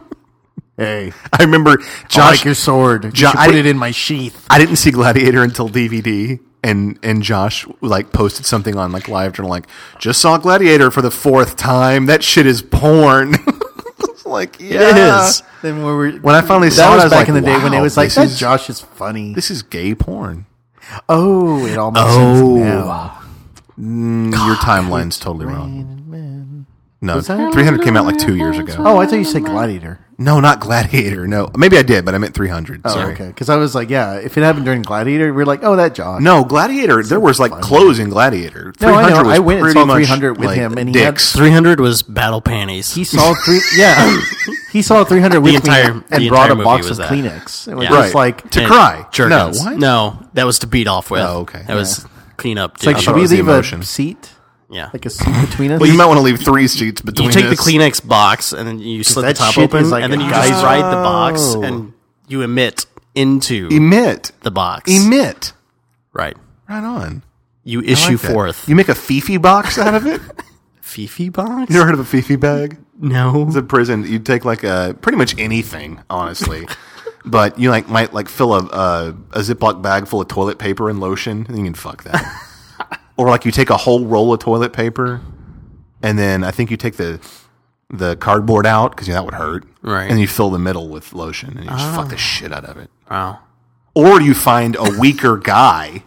hey, I remember I Josh. like your sword. You Jo- should I put didn't- it in my sheath. I didn't see Gladiator until D V D, and and Josh like posted something on like Live Journal, like just saw Gladiator for the fourth time. That shit is porn. It's like yeah, It is. Then when, we were, When I finally that saw it, was I was back like, in the day when it wow, was like this that. is- Josh is funny. This is gay porn. Oh, it all makes Oh. sense now. Mm, your timeline's totally wrong. No, that- three hundred came out like two years ago. Oh, I thought you said Gladiator. No, not Gladiator. No, maybe I did, but I meant three hundred. Oh, Sorry. okay. Because I was like, yeah, if it happened during Gladiator, we are like, oh, that Josh. No, Gladiator. There was like clothes in Gladiator. No, I know. three hundred was I went and pretty saw much, three hundred with like, him, and he had- dicks. three hundred was battle panties. He saw three. Yeah, he saw three hundred with entire- me and the brought entire a movie box was of that. Kleenex. It was Yeah. just Right. like, to And cry. jerkins. No, what? No, that was to beat off with. Oh, okay. That was clean up. it's like, dude. should thought it we was the leave emotion. a seat, Yeah. like a seat between us? Well, you might want to leave three sheets between You take the us. Kleenex box and then you slit the that top shit open, is like and then a you geyser. just ride the box Oh. and you emit into Emit. the box. Emit. Right. Right on. You I issue like that. forth. You make a Fifi box out of it? Fifi box? You ever heard of a Fifi bag? No. It's a prison. You take like a pretty much anything, honestly. But you like might like fill a, a a Ziploc bag full of toilet paper and lotion, and you can fuck that. Or like you take a whole roll of toilet paper, and then I think you take the the cardboard out because you know, that would hurt, Right. And you fill the middle with lotion, and you just fuck the shit out of it. Wow. Or you find a weaker guy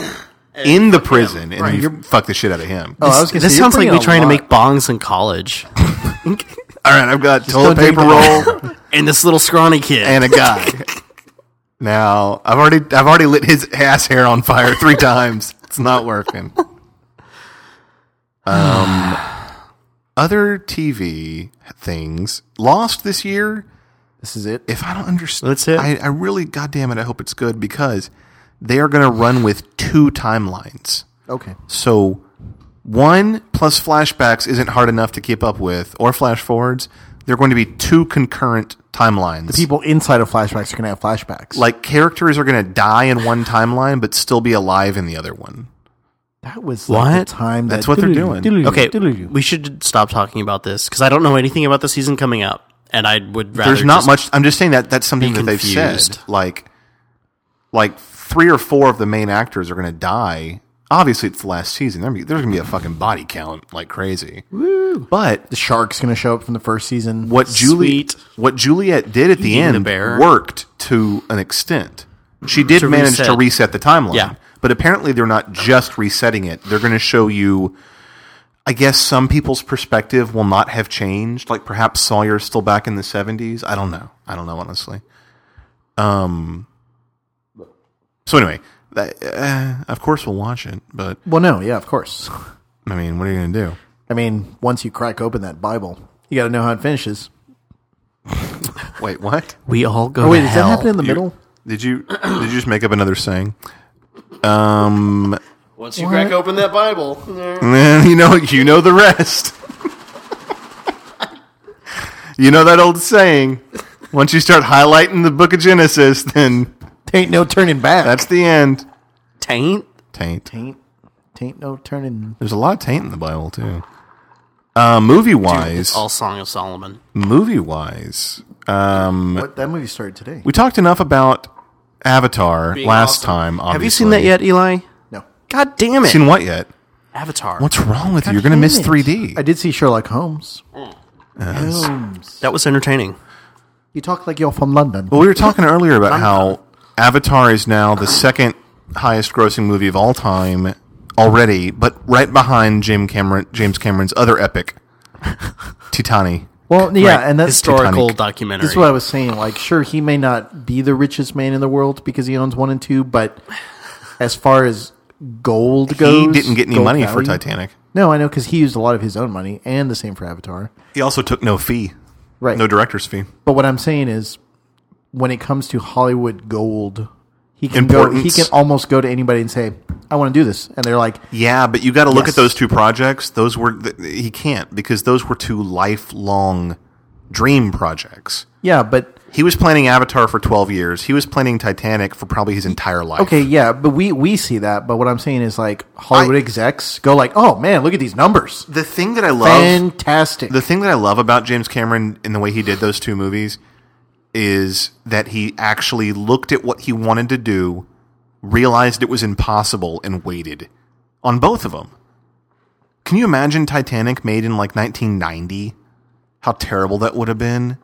in the prison, and Right. you fuck the shit out of him. Oh, I was gonna This say, you're sounds like bringing me a trying to lot. make bongs in college. All right, I've got toilet don't drink paper them roll. And this little scrawny kid. and a guy. Now I've already I've already lit his ass hair on fire three times. It's not working. Um, other T V things Lost this year. This is it. If I don't understand, That's it. I, I really, goddamn it, I hope it's good because they are going to run with two timelines. Okay. So one plus flashbacks isn't hard enough to keep up with, or flash forwards. They're going to be two concurrent timelines. People inside of flashbacks are going to have flashbacks. Like characters are going to die in one timeline, but still be alive in the other one. that was like What? the time. That's that what they're doing. Okay, Doodle-doo. we should stop talking about this because I don't know anything about the season coming up, and I would rather. There's not just- much. I'm just saying that that's something be that they've said. confused. Like, like three or four of the main actors are going to die. obviously it's the last season. There's going to be a fucking body count like crazy. Woo. But The shark's going to show up from the first season. what Julie, Sweet. what Juliet did at the Eating the end bear. worked to an extent. She did To manage to reset. reset the timeline. Yeah. But apparently they're not just resetting it. They're going to show you, I guess some people's perspective will not have changed. Like perhaps Sawyer's still back in the seventies. I don't know. I don't know, honestly. Um. So anyway, that, uh, of course we'll watch it. But, Well, no, yeah, of course. I mean, what are you going to do? I mean, once you crack open that Bible, you got to know how it finishes. Wait, what? We all go Oh, wait, to does hell. that happen in the You- middle? Did you did you just make up another saying? Um, Once you crack open that Bible. you know you know the rest. You know that old saying. Once you start highlighting the Book of Genesis, then Ain't no turning back. that's the end. Taint? Taint. taint, taint, no turning. There's a lot of taint in the Bible too. Uh, movie wise, It's all Song of Solomon. movie wise, um, What that movie started today? we talked enough about Avatar Being last awesome. time. Obviously. Have you seen that yet, Eli? No, God damn it. Seen what yet? Avatar. What's wrong with you? You're going to miss three D. I did see Sherlock Holmes. Holmes. That was entertaining. You talk like you're from London. Well, we were talking earlier about how Avatar is now the second highest grossing movie of all time already, but right behind Jim Cameron, James Cameron's other epic, Titanic. Well, yeah, Right. and that's historical Titanic. documentary. This is what I was saying. Like, sure, he may not be the richest man in the world because he owns one and two, but as far as gold goes, He didn't get any gold money for value- Titanic. No, I know because he used a lot of his own money, and the same for Avatar. He also took no fee, Right. no director's fee. But what I'm saying is, when it comes to Hollywood gold, he can go. He Importance. can almost go to anybody and say, "I want to do this," and they're like, Yeah, but you got to look Yes. at those two projects. Those were th- he can't because those were two lifelong dream projects. "Yeah, but He was planning Avatar for twelve years. He was planning Titanic for probably his entire life. okay, yeah, but we we see that." But what I'm saying is, like, Hollywood I- execs go like, "Oh man, look at these numbers, The thing that I love fantastic." The thing that I love about James Cameron in the way he did those two movies is that he actually looked at what he wanted to do, realized it was impossible, and waited on both of them. Can you imagine Titanic made in like nineteen ninety? How terrible that would have been.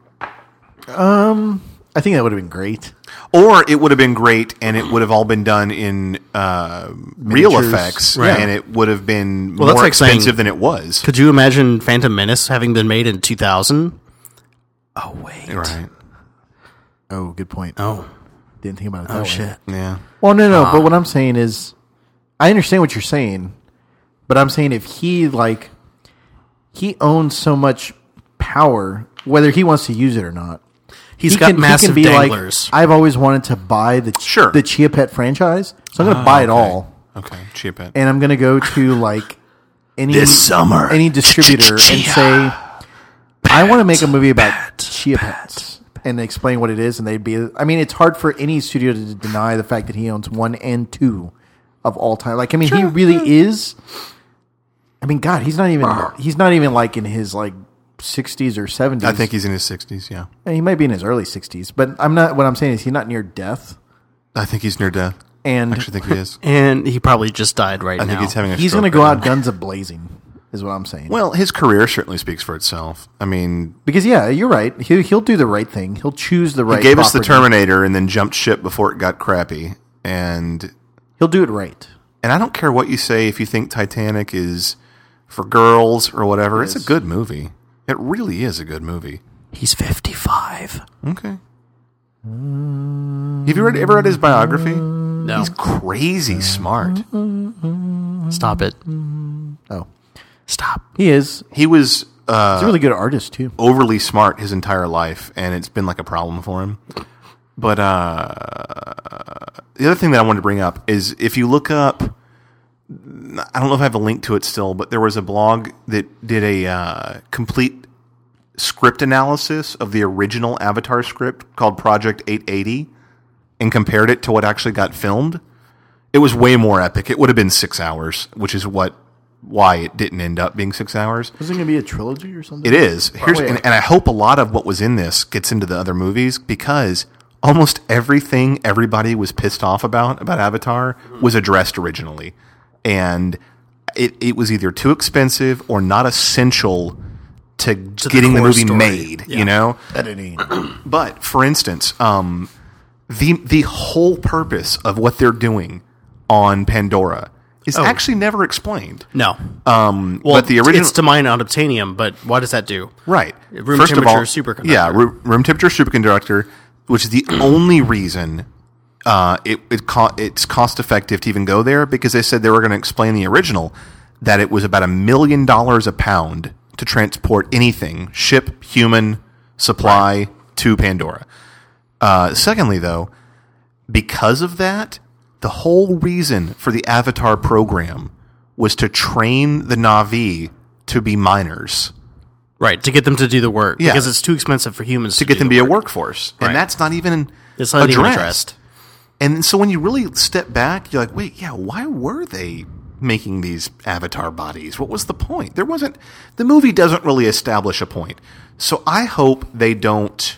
I think that would have been great. Or it would have been great and it would have all been done in uh, real Miniatures. effects Right. and it would have been Well, that's more like saying- expensive than it was. Could you imagine Phantom Menace having been made in two thousand? Oh, wait. Right. Oh, good point. Oh. Didn't think about it. That Oh, way. shit. Yeah. Well, no, no. But what I'm saying is, I understand what you're saying, but I'm saying if he like, he owns so much power, whether he wants to use it or not. He's he got can, he massive can be danglers. like, I've always wanted to buy the Sure. the Chia Pet franchise, so I'm going to buy it all, Okay. Cheap it. and I'm going to go to like any This summer. any distributor and say, I want to make a movie about Chia Pets and explain what it is, and they'd be. I mean, it's hard for any studio to deny the fact that he owns one and two of all time. Like, I mean, he really is. I mean, God, he's not even. He's not even like in his like sixties or seventies. I think he's in his sixties, yeah. And he might be in his early sixties, but I'm not. What I'm saying is, he's not near death, I think he's near death. and I actually think he is. And he probably just died right I now. think he's having a he's stroke going to go right out now. guns a blazing. Is what I'm saying. Well, his career certainly speaks for itself. I mean, Because yeah, you're right. He he'll do the right thing. He'll choose the right. he gave us the property. Terminator and then jumped ship before it got crappy. And He'll do it right. and I don't care what you say if you think Titanic is for girls or whatever. It's a is. good movie. It really is a good movie. He's fifty-five. Okay. Have you read, ever read his biography? No. He's crazy smart. Stop it. Oh, Stop. he is. He was uh, He's a really good artist too. overly smart his entire life, and it's been like a problem for him. But uh, the other thing that I wanted to bring up is if you look up, I don't know if I have a link to it still, but there was a blog that did a uh, complete script analysis of the original Avatar script called Project eight eighty and compared it to what actually got filmed. It was way more epic. It would have been six hours, which is what why it didn't end up being six hours. Was it going to be a trilogy or something? It is. Here's, Probably. and, and I hope a lot of what was in this gets into the other movies because almost everything everybody was pissed off about about Avatar was addressed originally. and it, it was either too expensive or not essential to, the getting the core movie story. made, Yeah. you know? Editing. But, for instance, um, the the whole purpose of what they're doing on Pandora is Oh. actually never explained. No. Um, Well, but the original, it's to mine unobtainium, but what does that do? right? Room First of temperature all, superconductor. Yeah, room, room temperature superconductor, which is the only reason uh, it, it co- it's cost effective to even go there, because they said they were going to explain the original that it was about a million dollars a pound to transport anything, ship, human, supply right. to Pandora. Uh, secondly, though, because of that, the whole reason for the Avatar program was to train the Na'vi to be miners. Right, to get them to do the work. Yeah. Because it's too expensive for humans to, To get do them to the be a work. workforce. Right. And that's not even It's not even addressed. addressed. And so when you really step back, you're like, wait, yeah, why were they making these Avatar bodies? What was the point? There wasn't... The movie doesn't really establish a point. So I hope they don't...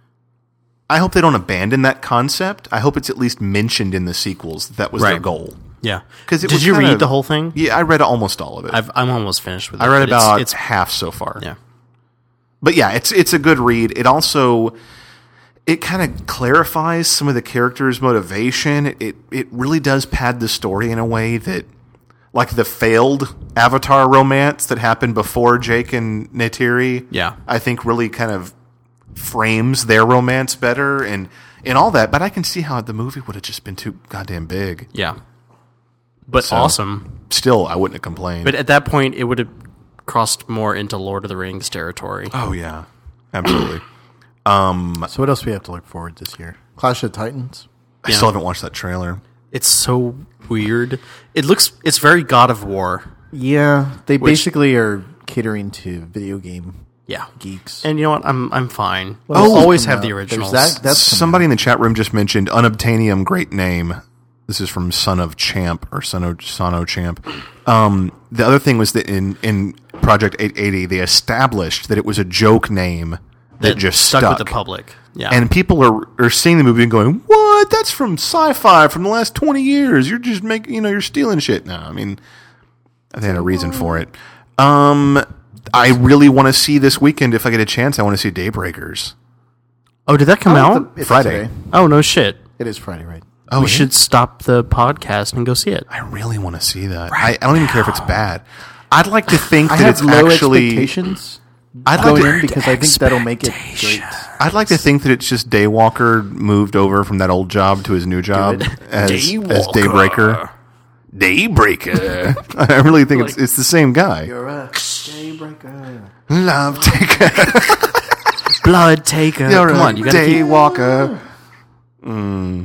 I hope they don't abandon that concept. I hope it's at least mentioned in the sequels that, that was their Right. goal. Yeah. 'Cause it Did was you kind read of- the whole thing? Yeah, I read almost all of it. I've, I'm almost finished with it. I read but it's- about it's, half so far. Yeah. But yeah, it's it's a good read. It also it kind of clarifies some of the characters' motivation. It, it it really does pad the story in a way that, like the failed Avatar romance that happened before Jake and Neytiri, Yeah. I think really kind of frames their romance better and and all that. But I can see how the movie would have just been too goddamn big. Yeah. But So- awesome. Still, I wouldn't have complained. But at that point, it would have crossed more into Lord of the Rings territory. oh yeah, absolutely. So what else do we have to look forward this year? Clash of Titans. I still haven't watched that trailer. It's so weird. It looks. It's very God of War. Yeah, they Which- basically are catering to video game Yeah. geeks. And you know what? I'm I'm fine. Well, I'll this always is have coming the out. originals. There's that. That's coming Somebody in the chat room just mentioned Unobtainium, great name. This is from Son of Champ or Son of Sono Champ. Um, the other thing was that in, in Project eight eighty, they established that it was a joke name that, that just stuck, stuck. with the public. Yeah. And people are, are seeing the movie and going, "What? That's from sci-fi from the last twenty years. You're just making, you know, you're stealing shit." No, I mean, they had a reason for it. Um, I really want to see this weekend, if I get a chance, I want to see Daybreakers. oh, did that come Oh, out? it's Friday. today. Oh no shit. It is Friday, right? Oh, we yeah? should stop the podcast and go see it. I really want to see that. I, I don't even care if it's bad. I'd like to think I that have it's low actually. expectations I'd like going to, in because I think that'll make it great. I'd like to think that it's just Daywalker moved over from that old job to his new job as, as Daybreaker. Daybreaker. I really think it's it's the same guy. You're a daybreaker. Love taker. Blood taker. You're Come a on, you gotta keep. Daywalker. Mm.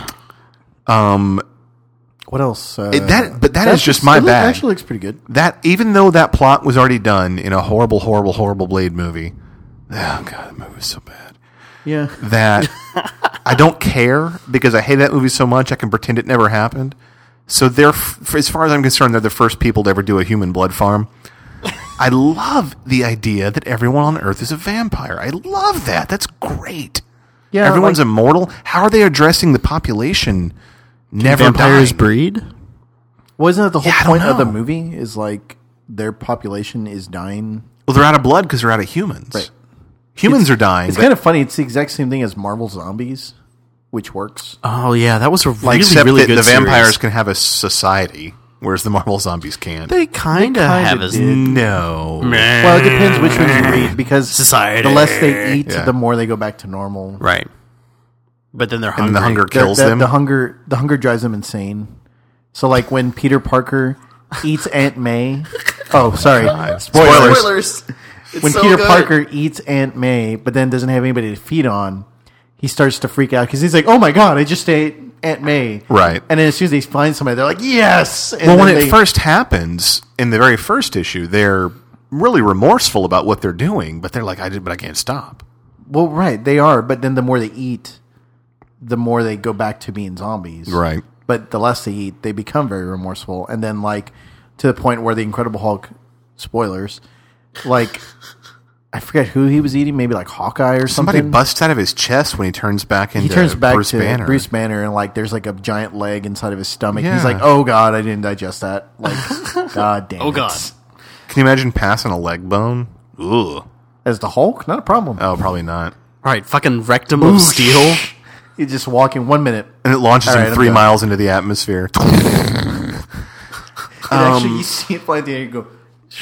Um, What else? Uh, It- that- but that that is just looks- my it look- bag. Actually, looks pretty good. that even though that plot was already done in a horrible, horrible, horrible Blade movie. Oh god, that movie was so bad. Yeah. That I don't care because I hate that movie so much I can pretend it never happened. So they're, f- as far as I'm concerned, they're the first people to ever do a human blood farm. I love the idea that everyone on Earth is a vampire. I love that. That's great. Yeah, Everyone's like- immortal. How are they addressing the population never Vampires dying? breed. Wasn't that the whole Yeah, I don't point of the know. movie? Is like their population is dying. Well, they're out of blood because they're out of humans. Right. Humans are dying. It's but- kind of funny. It's the exact same thing as Marvel Zombies, which works. Oh yeah, that was a like, really except really that good the vampires series. can have a society, whereas the Marvel zombies can't. They kind of kinda have a did. No. Well, it depends which one you read because Society. the less they eat, Yeah. the more they go back to normal. right. But then they're hungry. And the hunger The- kills the, them. The hunger, the hunger drives them insane. So, like when Peter Parker eats Aunt May. Oh, sorry, spoilers. Spoilers. When Peter Parker eats Aunt May, but then doesn't have anybody to feed on, he starts to freak out because he's like, "Oh my god, I just ate Aunt May!" Right. And then as soon as they find somebody, they're like, "Yes!" And well, when then it they- first happens in the very first issue, they're really remorseful about what they're doing, but they're like, "I did, but I can't stop." well, right, they are. But then the more they eat, the more they go back to being zombies. Right. But the less they eat, they become very remorseful, and then like to the point where the Incredible Hulk, spoilers, like I forget who he was eating, maybe like Hawkeye or Somebody something. busts out of his chest when he turns back into he turns back Bruce to Banner. Bruce Banner, and like there's like a giant leg inside of his stomach. Yeah. He's like, "Oh God, I didn't digest that." Like, God damn. Oh, it. God. Can you imagine passing a leg bone? Ugh. As the Hulk, not a problem. Oh, probably not. Right, fucking rectum of steel. He's just walking one minute. And it launches All right, him I'm three done. miles into the atmosphere. And Um, actually, you see it fly at the end and go.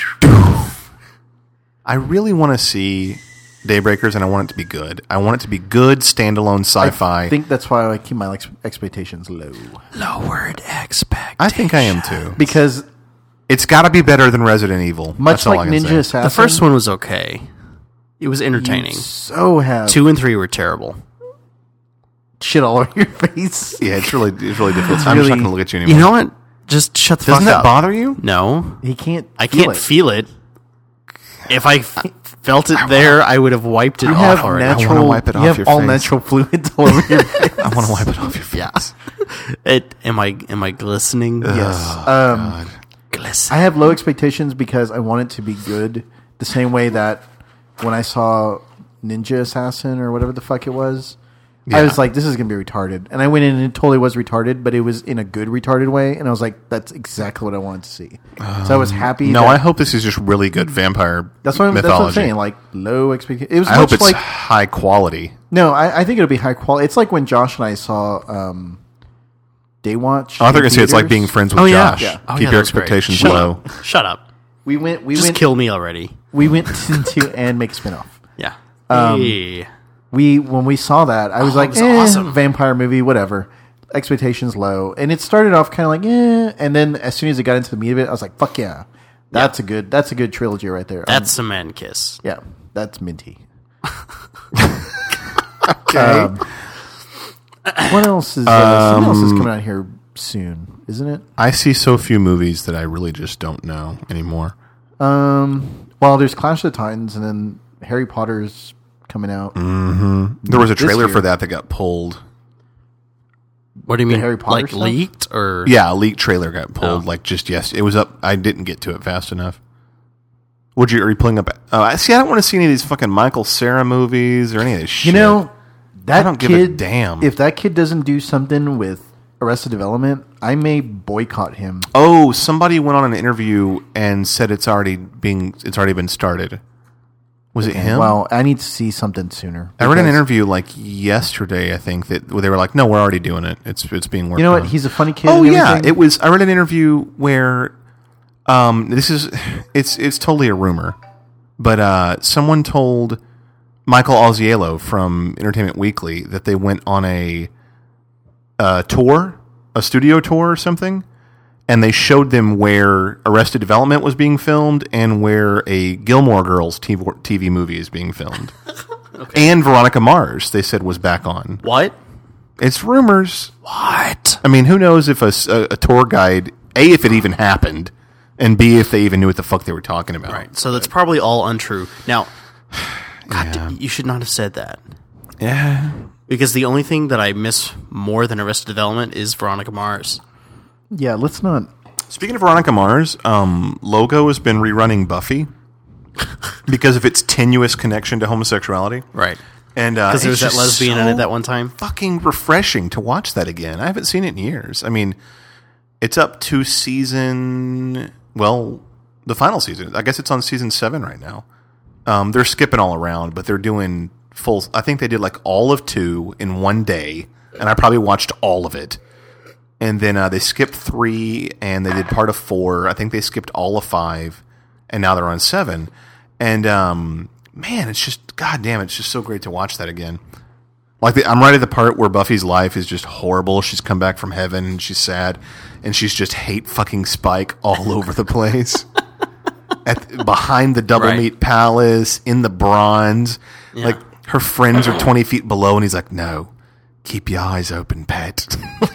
I really want to see Daybreakers, and I want it to be good. I want it to be good standalone sci-fi. I think that's why I keep my ex- expectations low. Lowered expect. I think I am too. Because It's got to be better than Resident Evil. much That's all like I can Ninja say. Assassin, The first one was okay. It was entertaining. so have Two and three were terrible. shit all over your face. Yeah, it's really, it's really difficult. I'm just really- not going to look at you anymore. You know what? Just shut the Doesn't fuck that up. bother you? No, He can't. I feel can't it. feel it. If I f- felt it there, I would have wiped it You off have already. natural. wanna wipe it you off have your all face. natural fluids all over your face. I want to wipe it off your face. Yeah. It am I am I glistening? Yes. Oh, Um, Glisten. I have low expectations because I want it to be good. The same way that when I saw Ninja Assassin or whatever the fuck it was, I Yeah. was like, "This is gonna be retarded," and I went in and it totally was retarded, but it was in a good retarded way, and I was like, "That's exactly what I wanted to see." so I was happy. No, that- I hope this is just really good vampire That's what I'm, that's mythology. what I'm saying. Like low expectations. It was I hope much it's like high quality. no. I, I think it'll be high quality. It's like when Josh and I saw um, Daywatch. I thought you were in going to say it's like theaters. being friends with Oh yeah. Josh. Yeah. Oh, Keep yeah, your that was great. expectations Shut low. Up. Shut up. We went. We Just went. kill me already. We went into and make a spinoff. Yeah. Um, Hey. We when we saw that, I was Oh, like, it was eh, awesome. vampire movie, whatever. Expectations low, and it started off kind of like, eh, and then as soon as it got into the meat of it, I was like, fuck yeah, that's a good, that's a good trilogy right there. Um, That's a man kiss. yeah, that's minty. Okay. Um, what else is uh, something else is coming out here soon, isn't it? I see so few movies that I really just don't know anymore. Um, well, there's Clash of the Titans, and then Harry Potter's coming out. There was a This trailer year. for that that got pulled. What do you mean? Harry Potter like stuff? leaked or Yeah, a leaked trailer got pulled. Oh. Like just yes, it was up. I didn't get to it fast enough. Would you? Are you pulling up? Oh, I see. I don't want to see any of these fucking Michael Cera movies or any of this shit. You know, that I don't give kid, a damn. If that kid doesn't do something with Arrested Development, I may boycott him. Oh, somebody went on an interview and said it's already being. It's already been started. Was it him? Well, I need to see something sooner. I read an because- interview like yesterday. I think that where they were like, "No, we're already doing it. It's it's being worked." You know what? on." He's a funny kid. Oh and yeah, everything. it was. I read an interview where, um, this is it's it's totally a rumor, but uh, someone told Michael Ausiello from Entertainment Weekly that they went on a, uh tour, a studio tour or something, and they showed them where Arrested Development was being filmed and where a Gilmore Girls T V, T V movie is being filmed, and Veronica Mars. They said was back on. what? It's rumors. What? I mean, who knows if a, s- a- a tour guide, A, if it even happened, and B, if they even knew what the fuck they were talking about. Right. So that's probably all untrue. Now, God, you should not have said that. Yeah. Because the only thing that I miss more than Arrested Development is Veronica Mars. yeah. Let's not. Speaking of Veronica Mars, um, Logo has been rerunning Buffy because of its tenuous connection to homosexuality. Right. And uh, Because there was it's that just lesbian in so it that one time. fucking refreshing to watch that again. I haven't seen it in years. I mean, it's up to season, well, the final season. I guess it's on season seven right now. Um, they're skipping all around, but they're doing full. I think they did like all of two in one day, and I probably watched all of it. And then uh, they skipped three, and they did part of four. I think they skipped all of five, and now they're on seven. And um, man, it's just goddamn, it's just so great to watch that again. Like the, I'm right at the part where Buffy's life is just horrible. She's come back from heaven and she's sad, and she's just hate fucking Spike all over the place. At behind the Double Right. Meat Palace in the Bronze, Yeah. like her friends are twenty feet below, and he's like, "No, keep your eyes open, pet.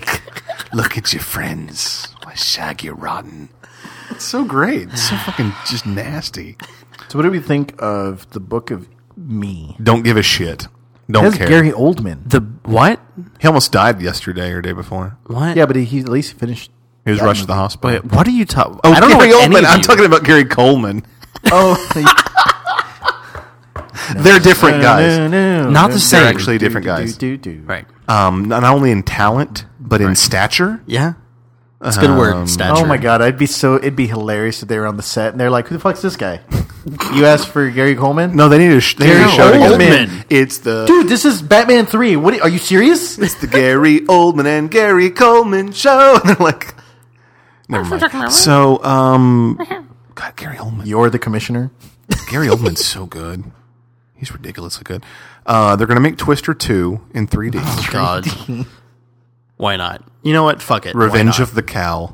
Look at your friends. Why shag you rotten." It's so great. It's so fucking just nasty. So, what do we think of the Book of Me? Don't give a shit. It Don't has care. Gary Oldman. The what? He almost died yesterday or day before. What? Yeah, but he, he at least finished. He was that rushed to the movie. hospital. Wait, what are you talking? Oh, I don't know Gary what any Oldman. of I'm you- talking about Gary Coleman. Oh, They're different guys. No, no, no, Not no, the same. They're actually do, different do, guys. Do, do, do. Right. Um, not only in talent, but in stature. Yeah. It's a good Um, word, stature. Oh my god, I'd be so it'd be hilarious if they were on the set and they're like, "Who the fuck's this guy?" You asked for Gary Coleman? No, they need to. Sh- they need to Gary show it Oldman. again. It's the Dude, this is Batman three. What are you serious? it's the Gary Oldman and Gary Coleman show. And they're like, never mind. So, um, God, Gary Oldman. You're the commissioner. Gary Oldman's so good. He's ridiculously good. Uh, they're going to make Twister two in three D. Oh, God. Why not? You know what? Fuck it. Why Revenge not? of the Cow.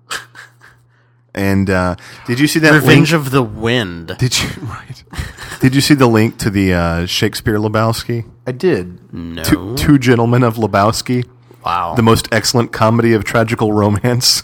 And uh, did you see that Revenge link? of the Wind. Did you right? Did you see the link to the uh, Shakespeare Lebowski? I did. No. Two, Two Gentlemen of Lebowski, Wow. the most excellent comedy of tragical romance.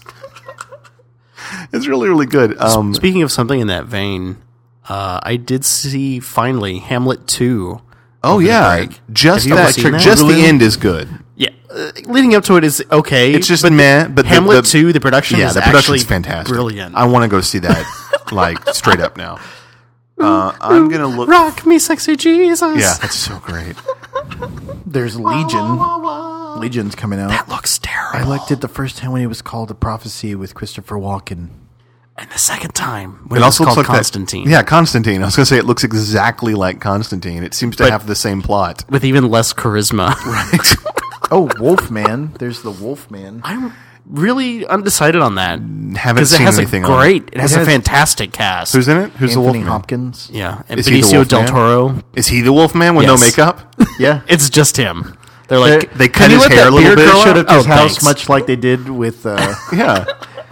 It's really, really good. Um, Speaking of something in that vein, uh, I did see finally Hamlet two. oh over the yeah, break. just Have you that, seen that? just the Boogaloo? end is good. Yeah, uh, leading up to it is okay. It's just but meh. But the- Hamlet the- two, the production, Yeah, is the production's actually fantastic. brilliant. I want to go see that, like straight up now. Uh, I'm gonna look. Rock me, sexy Jesus. Yeah, that's so great. There's Legion. Legion's coming out. That looks terrible. I liked it the first time when it was called The Prophecy with Christopher Walken. And the second time, when It it, also was called looks like Constantine. That, yeah, Constantine. I was gonna say it looks exactly like Constantine. It seems to But- have the same plot. with even less charisma. Oh, Wolfman. There's the Wolfman. I'm really undecided on that Haven't because it seen has a anything on great, it has It a has- fantastic cast. Who's in it? Who's the Anthony Wolfman? Hopkins. yeah, and Is he the Benicio del Wolfman? Toro. Is he the Wolfman with no Yes. makeup? Yeah. It's just him. They're like, They "Can cut you his let hair that a little beard bit. grow Showed up?" up to his Oh, house thanks. much like they did with. Uh, Yeah.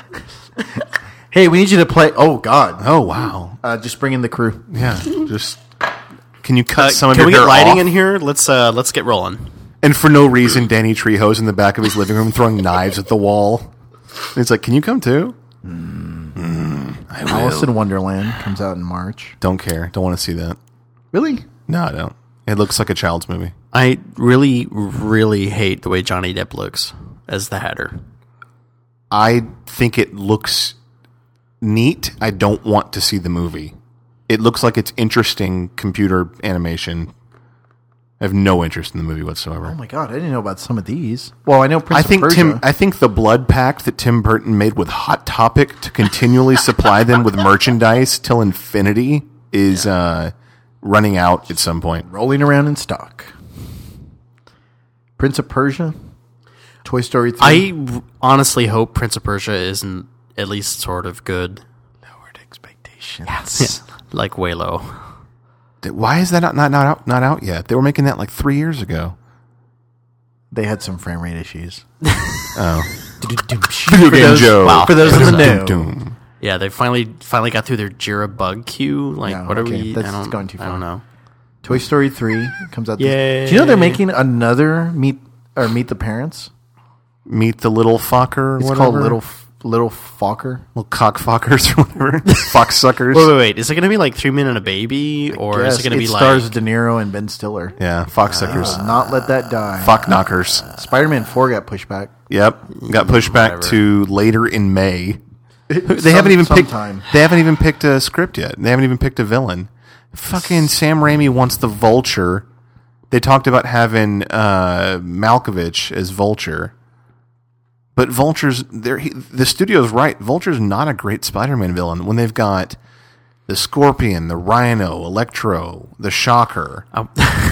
hey, we need you to play. Oh God. Oh wow. Uh, just bring in the crew. Yeah. Just can you cut Uh, some of can your we get hair lighting off? in here? Let's uh, let's get rolling. And for no reason, Danny Trejo's in the back of his living room throwing knives at the wall. And he's like, "Can you come too?" I will. Alice in Wonderland comes out in March. Don't care. Don't want to see that. Really? No, I don't. It looks like a child's movie. I really, really hate the way Johnny Depp looks as the Hatter. I think it looks neat. I don't want to see the movie. It looks like it's interesting computer animation. I have no interest in the movie whatsoever. Oh my God! I didn't know about some of these. Well, I know Prince I think of Persia. Tim. I think the blood pact that Tim Burton made with Hot Topic to continually supply them with merchandise till infinity is uh, running out at some point. rolling around in stock. Prince of Persia, Toy Story three. I r- honestly hope Prince of Persia isn't at least sort of good. lowered expectations. Yeah, like way low. Why is that not not not out, not out yet? They were making that like three years ago. They had some frame rate issues. Oh, For Game those, Joe. wow. For those in the Doom, know. doom. Yeah, they finally finally got through their Jira bug queue. Like, No, what are okay, we? that's I don't, going too I don't far. know. Toy Story three comes out. This, Yay. do you know they're making another Meet or Meet the Parents? Meet the little fucker. Or It's whatever. called Little Little Fokker. little cockfuckers or whatever. Foxsuckers. Wait, wait, wait. Is it going to be like Three Men and a Baby, or is Yes, it going to be stars like? De Niro and Ben Stiller. Yeah, foxsuckers. Will not let that die. Fuck knockers. Spider-Man four got pushed back. Yep, got pushed back Whatever. to later in May. They Some- haven't even picked. sometime. They haven't even picked a script yet. They haven't even picked a villain. Fucking Sam Raimi wants the Vulture. They talked about having uh, Malkovich as Vulture, but Vulture's there. He, the studio's right. Vulture's not a great Spider-Man villain when they've got the Scorpion, the Rhino, Electro, the Shocker. Oh.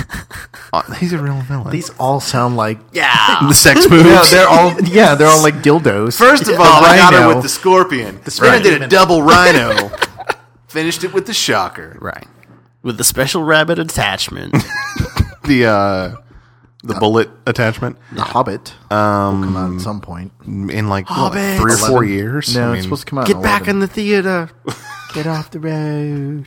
Uh, he's a real villain. These all sound like Yeah. the sex moves. yeah, they're all yeah, they're all like dildos. First of The all, I got her Rhino. with the Scorpion. Then I Right. did a double Rhino. Finished it with the Shocker. Right. With the special rabbit attachment. The uh, the bullet attachment The Hobbit um, will come out at some point. in like what, Hobbit. three or four eleven. years. No, I it's mean, supposed to come out. Get in back eleven. in the theater. Get off the road,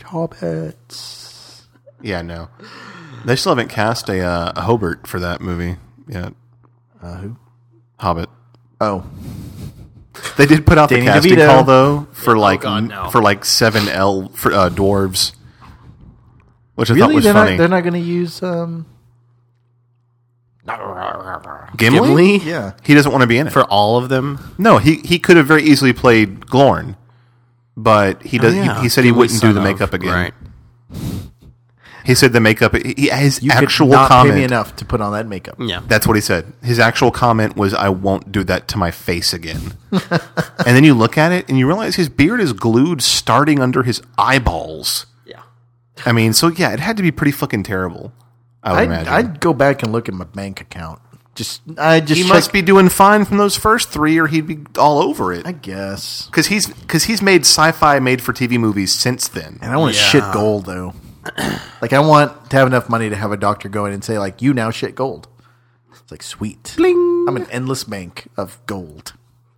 Hobbits. yeah, no. They still haven't cast a, uh, a Hobart for that movie yet. Uh, who? Hobbit. Oh, They did put out Danny the casting DeVito. call though for like God, no. for like seven L for uh, dwarves, which I thought really? was They're funny. not. They're not going to use. Um, Gimli? Gimli? yeah, He doesn't want to be in it. For all of them. No, he he could have very easily played Glorn, but he does. Oh, yeah. he, he said he Gimli's wouldn't do son the of- makeup again. Right. He said the makeup. He, his You actual could not comment. pay me enough to put on that makeup. Yeah. That's what he said. His actual comment was, "I won't do that to my face again." And then you look at it and you realize his beard is glued starting under his eyeballs. Yeah. I mean, so yeah, it had to be pretty fucking terrible. I would I'd, imagine. I'd go back and look at my bank account. Just I just he check, must be doing fine from those first three, or he'd be all over it. I guess. Because he's because he's made sci-fi, made for T V movies since then. And I want to Yeah. shit gold though. Like I want to have enough money to have a doctor go in and say like, you now shit gold. It's like sweet. Bling. I'm an endless bank of gold.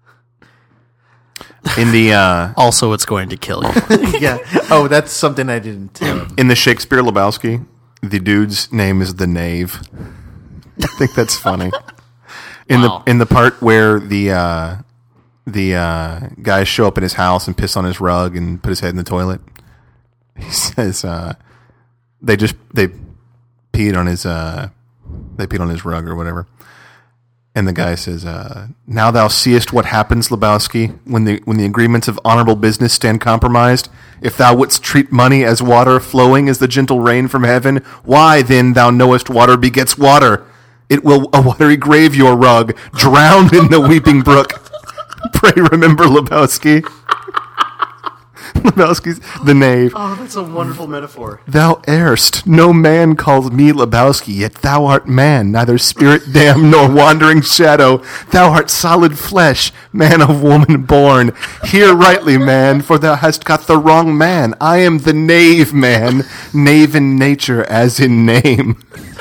In the uh, Also, it's going to kill you. Yeah. Oh, that's something I didn't. Uh, in the Shakespeare Lebowski, the dude's name is the Knave. I think that's funny. In Wow. the in the part where the uh, the uh, guys show up in his house and piss on his rug and put his head in the toilet, he says uh, they just they peed on his uh, they peed on his rug or whatever. And the guy says, uh, "Now thou seest what happens, Lebowski, when the when the agreements of honorable business stand compromised. If thou wouldst treat money as water, flowing as the gentle rain from heaven, why then thou knowest water begets water? It will a watery grave your rug, drowned in the weeping brook. Pray remember, Lebowski." Lebowski's the knave. Oh, that's a wonderful metaphor. Thou erst, no man calls me Lebowski, yet thou art man, neither spirit damned nor wandering shadow. Thou art solid flesh, man of woman born. Hear rightly, man, for thou hast got the wrong man. I am the knave man, knave in nature as in name.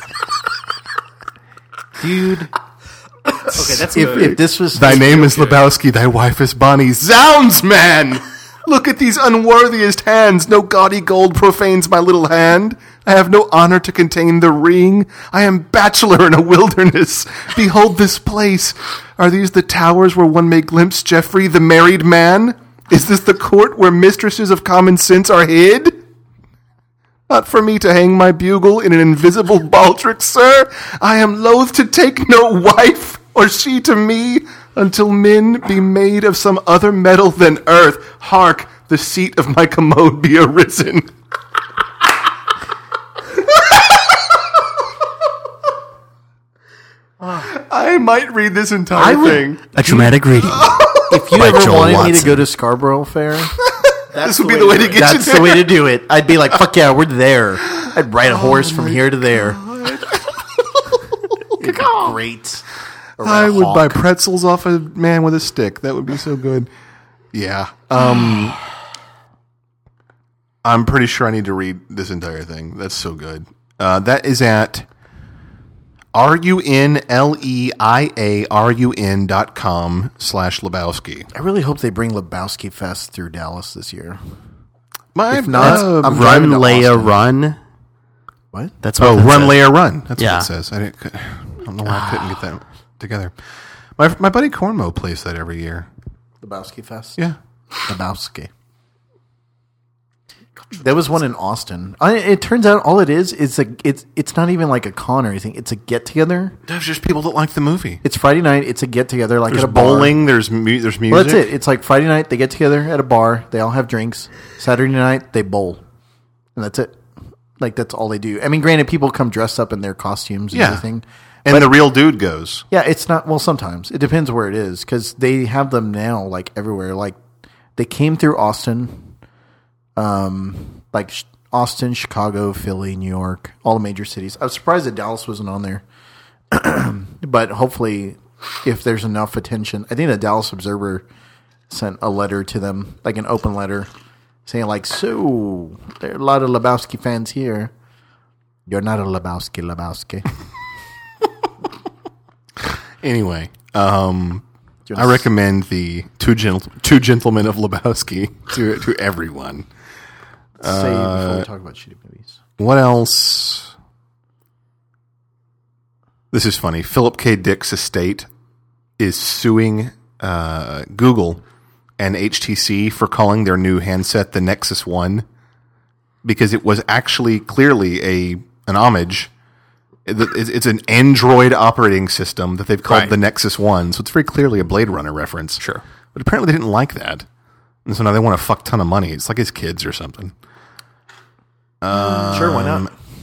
dude, Okay, that's if, if this was Thy name is Lebowski, thy wife is Bonnie. Zounds, man! Look at these unworthiest hands. No gaudy gold profanes my little hand. I have no honor to contain the ring. I am bachelor in a wilderness. Behold this place. Are these the towers where one may glimpse Geoffrey, the married man? Is this the court where mistresses of common sense are hid? Not for me to hang my bugle in an invisible baldric, sir. I am loath to take no wife, or she to me, until men be made of some other metal than earth. Hark, the seat of my commode be arisen. I might read this entire I would- thing. a dramatic reading. if you by ever Joel wanted me Watson. to go to Scarborough Fair, This would be the way to get you that's there. the way to do it. I'd be like, fuck yeah, we're there. I'd ride a horse from here to there. It'd be great. Or ride I a would buy hawk. pretzels off a man with a stick. That would be so good. Yeah. Um, I'm pretty sure I need to read this entire thing. That's so good. Uh, that is at R-U-N-L-E-I-A-R-U-N dot com slash Lebowski. I really hope they bring Lebowski Fest through Dallas this year. My, If not, uh, I'm driving Run, to Leia, Austin. run. What? That's what oh, that Run, says. Leia, Run. That's Yeah. what it says. I, didn't, I don't know why I couldn't get that together. My, my buddy Cornmo plays that every year. Lebowski Fest? Yeah. Lebowski. There was one in Austin. I, it turns out all it is is a it's it's not even like a con or anything. It's a get together. There's just people that like the movie. It's Friday night. It's a get together like There's at a bar. bowling. There's mu- there's music. Well, that's it. It's like Friday night. They get together at a bar. They all have drinks. Saturday night they bowl, and that's it. Like that's all they do. I mean, granted, people come dressed up in their costumes and Yeah. everything. And the real dude goes. Yeah, it's not. Well, sometimes it depends where it is because they have them now like everywhere. Like they came through Austin, um, like sh- Austin, Chicago, Philly, New York, all the major cities. I was surprised that Dallas wasn't on there, but hopefully, if there's enough attention, I think the Dallas Observer sent a letter to them, like an open letter, saying like, "So there are a lot of Lebowski fans here. You're not a Lebowski, Lebowski." Anyway, um, Do you I wanna s- recommend the Two, Gent- Two Gentlemen of Lebowski to to everyone. Say before we talk about shitty movies. What else? This is funny. Philip K. Dick's estate is suing uh, Google and H T C for calling their new handset the Nexus One because it was actually clearly a an homage. It- It's it's an Android operating system that they've called Right. the Nexus One, so it's very clearly a Blade Runner reference. Sure. But apparently they didn't like that. And so now they want a fuck ton of money. It's like his kids or something. Sure, why not?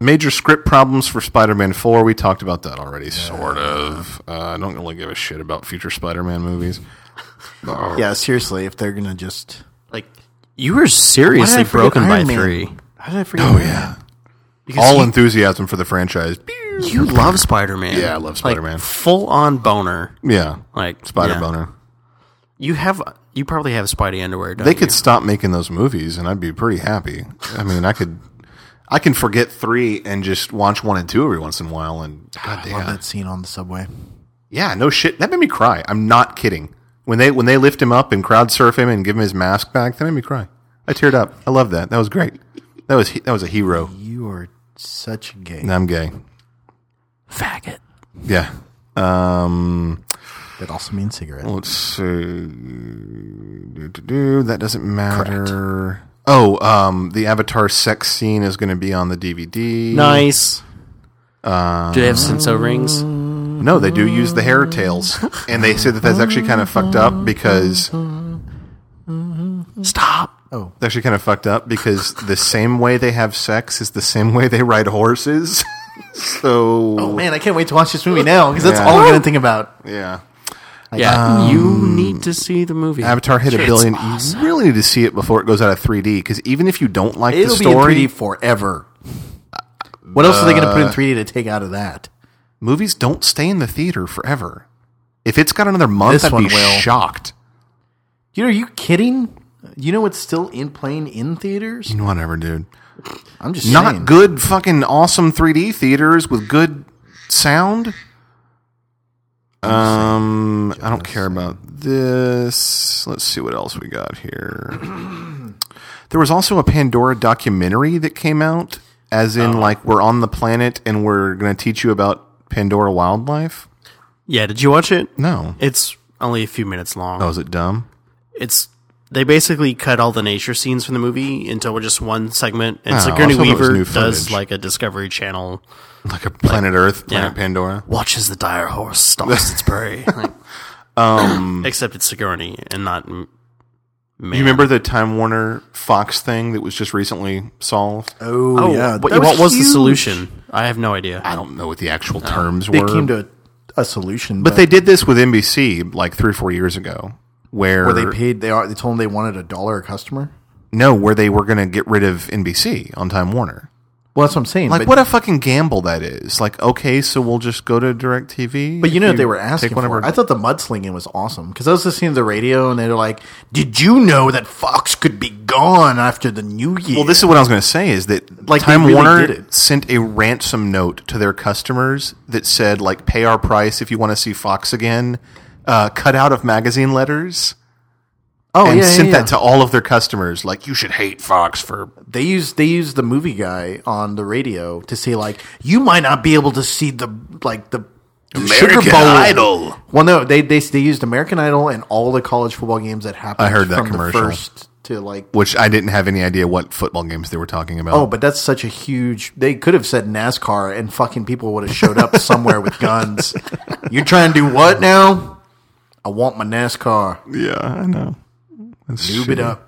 Major script problems for Spider-Man four. We talked about that already, sort of. Uh, I don't really give a shit about future Spider-Man movies. Yeah, seriously, if they're going to just... Like, you were Why did seriously I forget broken by Iron Man? three. How did I forget? Oh, yeah. Because All you, enthusiasm for the franchise. you love Spider-Man. Yeah, I love Spider-Man. Like, full-on boner. Yeah. Like Spider yeah. boner. You have, you probably have Spidey underwear, don't They you? could stop making those movies, and I'd be pretty happy. I mean, I could, I can forget three and just watch one and two every once in a while. And I love goddamn, that scene on the subway. yeah, no shit, that made me cry. I'm not kidding. When they when they lift him up and crowd surf him and give him his mask back, that made me cry. I teared up. I love that. That was great. That was that was a hero. You are such a gay. And I'm gay. Faggot. Yeah. Um. That also means cigarette. Let's see. Do, do, do. That doesn't matter. Oh, um, the Avatar sex scene is going to be on the D V D. Nice. Uh, Do they have Senso rings? No, they do use the hair tails, and they say that that's actually kind of fucked up because Stop. Oh, it's actually kind of fucked up because the same way they have sex is the same way they ride horses. So, oh man, I can't wait to watch this movie now because that's Yeah. all I'm going to think about. yeah. Yeah, you need to see the movie. Avatar hit a It's billion. awesome. You really need to see it before it goes out of three D because even if you don't like It'll the be in story, three D forever. What else are they going to put in three D to take out of that? movies don't stay in the theater forever. If it's got another month, This I'd one be will. shocked. You know, are you kidding? You know what's still in playing in theaters? Whatever, dude. I'm just Not saying. good fucking awesome three D theaters with good sound. Um, I don't care about this. Let's see what else we got here. There was also a Pandora documentary that came out, as in, like, we're on the planet and we're going to teach you about Pandora wildlife. Yeah, did you watch it? No. It's only a few minutes long. Oh, is it dumb? It's they basically cut all the nature scenes from the movie into just one segment, and Oh, Sigourney I thought it was Weaver new does footage. like a Discovery Channel Like a Planet Earth, Planet yeah. Pandora? watches the dire horse stalks its prey. Like, um, except it's Sigourney and not m- man. You remember the Time Warner Fox thing that was just recently solved? Oh, Oh, yeah. what, That what was the huge. solution? I have no idea. I don't know what the actual terms They were. came to a, a solution, But they did this with N B C like three or four years ago, where, where they paid. They are. They told them they wanted a dollar a customer. no, where they were going to get rid of N B C on Time Warner. Well, that's what I'm saying. Like, but, what a fucking gamble that is! Like, okay, so we'll just go to DirecTV. But you know if what they were asking take one of for? our- I thought the mudslinging was awesome because I was listening to the radio and they were like, "Did you know that Fox could be gone after the new year?" Well, this is what I was going to say: is that Like, they Time really Warner did it. sent a ransom note to their customers that said, like, pay our price if you want to see Fox again. Uh, cut out of magazine letters. oh and yeah, sent yeah, that to all of their customers. Like, you should hate Fox for. They used they used the movie guy on the radio to say like, "You might not be able to see the like the." the American Sugar Bowl." Idol. Well, no, they, they they used American Idol and all the college football games that happened. I heard that from commercial. The first to like Which I didn't have any idea what football games they were talking about. Oh, but that's such a huge. They could have said NASCAR, and fucking people would have showed up somewhere with guns. You're trying to do what now? I want my NASCAR. yeah, I know. That's Lube it shitty. up.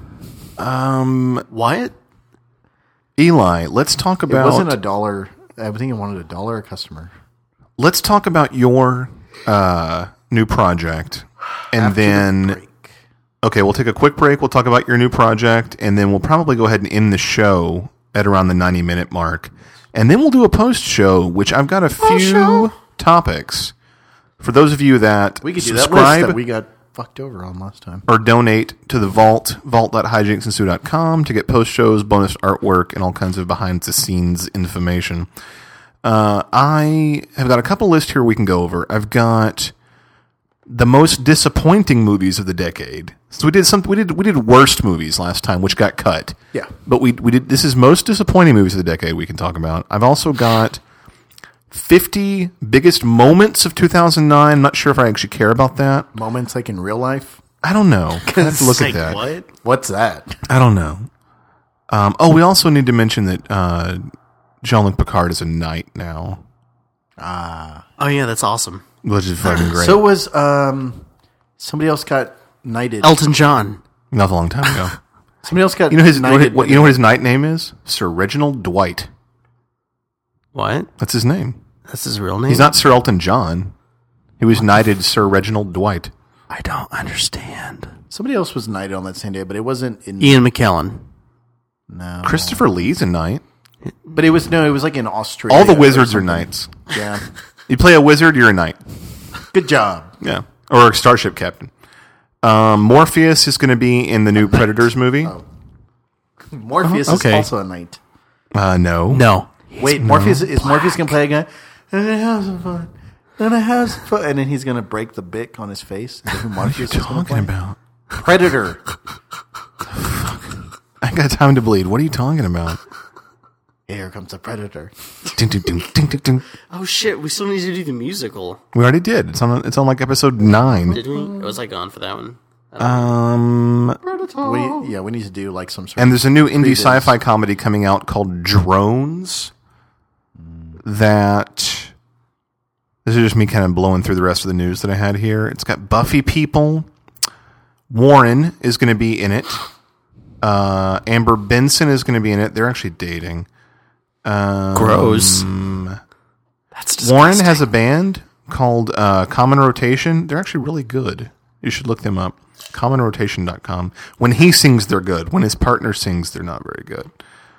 Wyatt? Eli, let's talk It about. wasn't a dollar. I think I wanted a dollar a customer. let's talk about your uh, new project, and After the then break. okay, we'll take a quick break. We'll talk about your new project, and then we'll probably go ahead and end the show at around the ninety minute mark, and then we'll do a post show, which I've got a few topics for those of you that we could do that list subscribe that we got fucked over on last time. or donate to the vault, vault dot hijinks ensue dot com, to get post shows, bonus artwork, and all kinds of behind the scenes information. Uh, I have got a couple lists here we can go over. I've got the most disappointing movies of the decade. So we did some, we did we did worst movies last time, which got cut. Yeah. But we we did this is most disappointing movies of the decade we can talk about. I've also got fifty biggest moments of two thousand nine. I'm not sure if I actually care about that. Moments like in real life. I don't know. I have to look Like, at that. what? What's that? I don't know. Um, oh, we also need to mention that uh, Jean-Luc Picard is a knight now, Oh yeah, that's awesome. which is fucking great. So was um somebody else got knighted. Elton John. Not a long time ago. Somebody else got You know his knighted. what, you know what his knight name is? Sir Reginald Dwight. What? That's his name. That's his real name? He's not Sir Elton John. He was knighted Sir Reginald Dwight. I don't understand. Somebody else was knighted on that same day, but it wasn't in... Ian McKellen. No. Christopher Lee's a knight. But it was, no, it was like in Australia. All the or wizards are something. knights. Yeah. You play a wizard, you're a knight. Good job. Yeah. Or a starship captain. Um, Morpheus is going to be in the new Predators movie. Oh. Morpheus okay. is also a knight. Uh, no. No. Wait, Morpheus is Morpheus going to play a guy? And I have some fun. And I have some fun. And then he's going to break the bick on his face. Is that who Morpheus What are you is gonna talking play? about? Predator. I got time to bleed. What are you talking about? Here comes the Predator. Ding, ding, ding, ding, ding, ding. Oh, shit. We still need to do the musical. We already did. It's on. It's on like episode nine. Did we? Or was I gone for that one? Um, We, yeah, we need to do like some sort and of... there's a new indie Previous. sci-fi comedy coming out called Drones. That this is just me kind of blowing through the rest of the news that I had here. It's got Buffy people. Warren is going to be in it. Uh, Amber Benson is going to be in it. They're actually dating. Um, Gross. That's disgusting. Warren has a band called uh, Common Rotation. They're actually really good. You should look them up. common rotation dot com. When he sings, they're good. When his partner sings, they're not very good.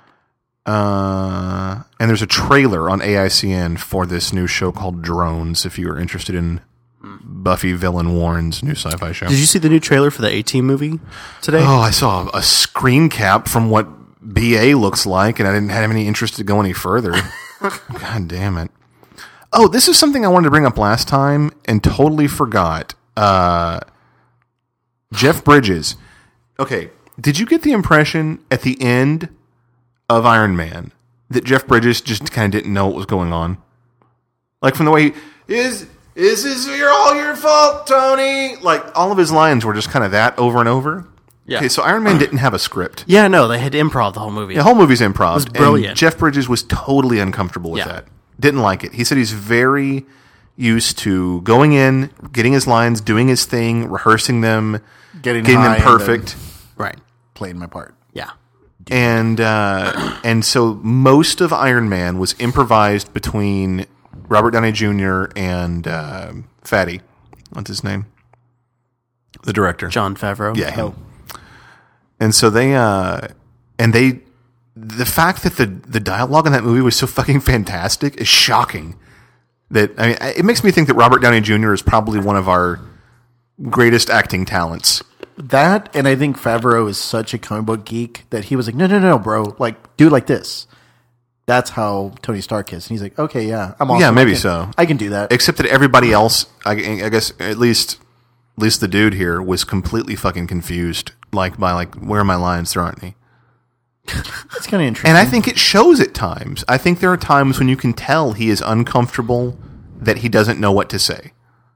Uh, and there's a trailer on A I C N for this new show called Drones, if you are interested in Buffy villain Warren's new sci-fi show. Did you see the new trailer for the A-Team movie today? Oh, I saw a screen cap from what B A looks like, and I didn't have any interest to go any further. God damn it. Oh, this is something I wanted to bring up last time and totally forgot. Uh, Jeff Bridges. Okay, did you get the impression at the end of Iron Man that Jeff Bridges just kind of didn't know what was going on? Like from the way he, is is this your all your fault, Tony? Like all of his lines were just kind of that over and over. Yeah. Okay, so Iron Man didn't have a script. Yeah, no, they had improv the whole movie. The whole movie's improv. It was brilliant. And Jeff Bridges was totally uncomfortable with Yeah. that. Didn't like it. He said he's very used to going in, getting his lines, doing his thing, rehearsing them, Getting getting high them and perfect. Right. playing my part. Yeah. And uh, and so most of Iron Man was improvised between Robert Downey Junior and uh, Fatty. What's his name? The director. Jon Favreau. Yeah, him. And so they, uh, and they, the fact that the, the dialogue in that movie was so fucking fantastic is shocking. That, I mean, it makes me think that Robert Downey Junior is probably one of our greatest acting talents. That, and I think Favreau is such a comic book geek that he was like, no, no, no, bro, like, do it like this. That's how Tony Stark is. And he's like, okay, yeah, I'm awesome. Yeah, maybe I can, so. I can do that. Except that everybody else, I, I guess, at least, at least the dude here was completely fucking confused. Like, by like, where are my lines? There aren't any. It's kind of interesting. And I think it shows at times. I think there are times when you can tell he is uncomfortable, that he doesn't know what to say.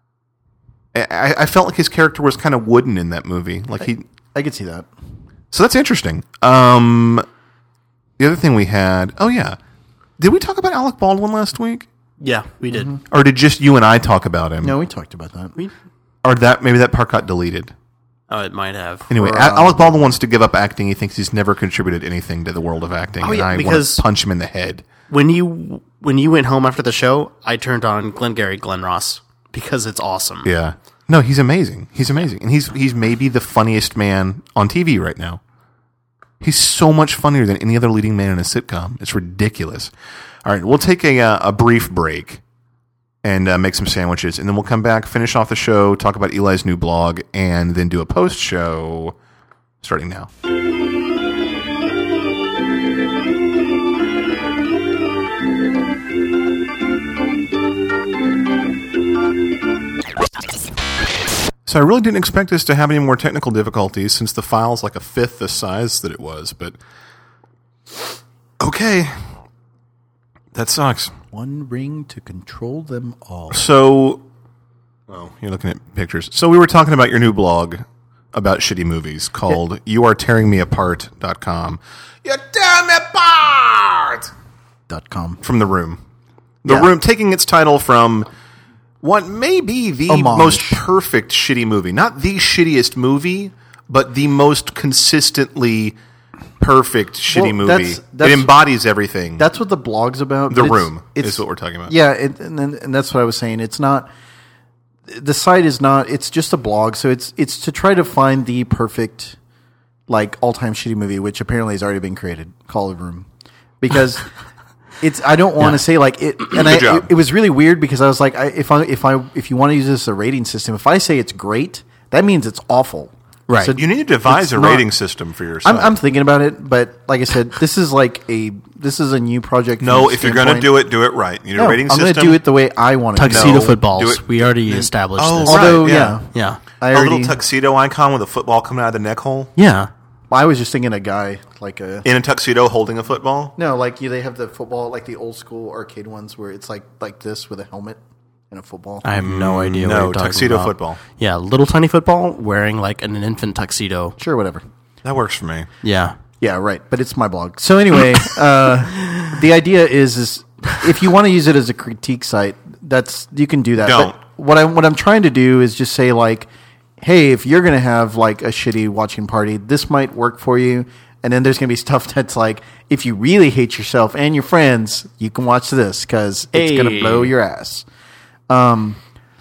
I, I felt like his character was kind of wooden in that movie. Like he, I could see that. so that's interesting. Um, the other thing we had, oh yeah, did we talk about Alec Baldwin last week, Yeah, we did. or did just you and I talk about him? No, we talked about that. We, Or that maybe that part got deleted. oh, it might have. Anyway, Or, A- um, Alec Baldwin wants to give up acting. He thinks he's never contributed anything to the world of acting, Oh, and yeah, I want because- to punch him in the head. When you when you went home after the show, I turned on Glengarry Glen Ross because it's awesome. Yeah. No, he's amazing. He's amazing. And he's he's maybe the funniest man on T V right now. He's so much funnier than any other leading man in a sitcom. It's ridiculous. All right, we'll take a uh, a brief break and uh, make some sandwiches, and then we'll come back, finish off the show, talk about Eli's new blog, and then do a post show starting now. So I really didn't expect us to have any more technical difficulties since the file's like a fifth the size that it was, but okay. That sucks. One ring to control them all. So, oh, you're looking at pictures. So we were talking about your new blog about shitty movies called you are tearing me apart dot com. You tear me apart! Dot com. From The Room. The Yeah. Room, taking its title from what may be the Homage. most perfect shitty movie. Not the shittiest movie, but the most consistently perfect shitty Well, movie. that's- that's- it embodies everything. That's what the blog's about. The but it's- Room it's, is what we're talking about. Yeah, it, and then- and that's what I was saying. It's not the site is not. It's just a blog, so it's it's to try to find the perfect like all time shitty movie, which apparently has already been created. Call the Room, because it's. I don't want to say like it, and I, job. it, it was really weird because I was like, I, if I if I if you want to use this as a rating system, if I say it's great, that means it's awful. Right. So You need to devise it's a not- rating system for your site. I'm, I'm thinking about it, but like I said, this is like a this is a new project. no, from the if you're going to standpoint- do it, do it right. You need No, a rating I'm system. going to do it the way I want to. Tuxedo No, footballs. do it- We already established Oh, this. right. Although, yeah. yeah, Yeah. I a already. little tuxedo icon with a football coming out of the neck hole Yeah. I was just thinking a guy like a in a tuxedo holding a football. no, like you, they have the football like the old school arcade ones where it's like like this with a helmet and a football. I have no idea what no, you're talking tuxedo about. football. Yeah, little tiny football wearing like an infant tuxedo. Sure, whatever. That works for me. Yeah. Yeah, right. But it's my blog. So anyway, uh, the idea is is if you want to use it as a critique site, that's you can do that. Don't. But what I'm what I'm trying to do is just say like, hey, if you're gonna have like a shitty watching party, this might work for you. And then there's gonna be stuff that's like, if you really hate yourself and your friends, you can watch this because it's gonna Hey. blow your ass. Um.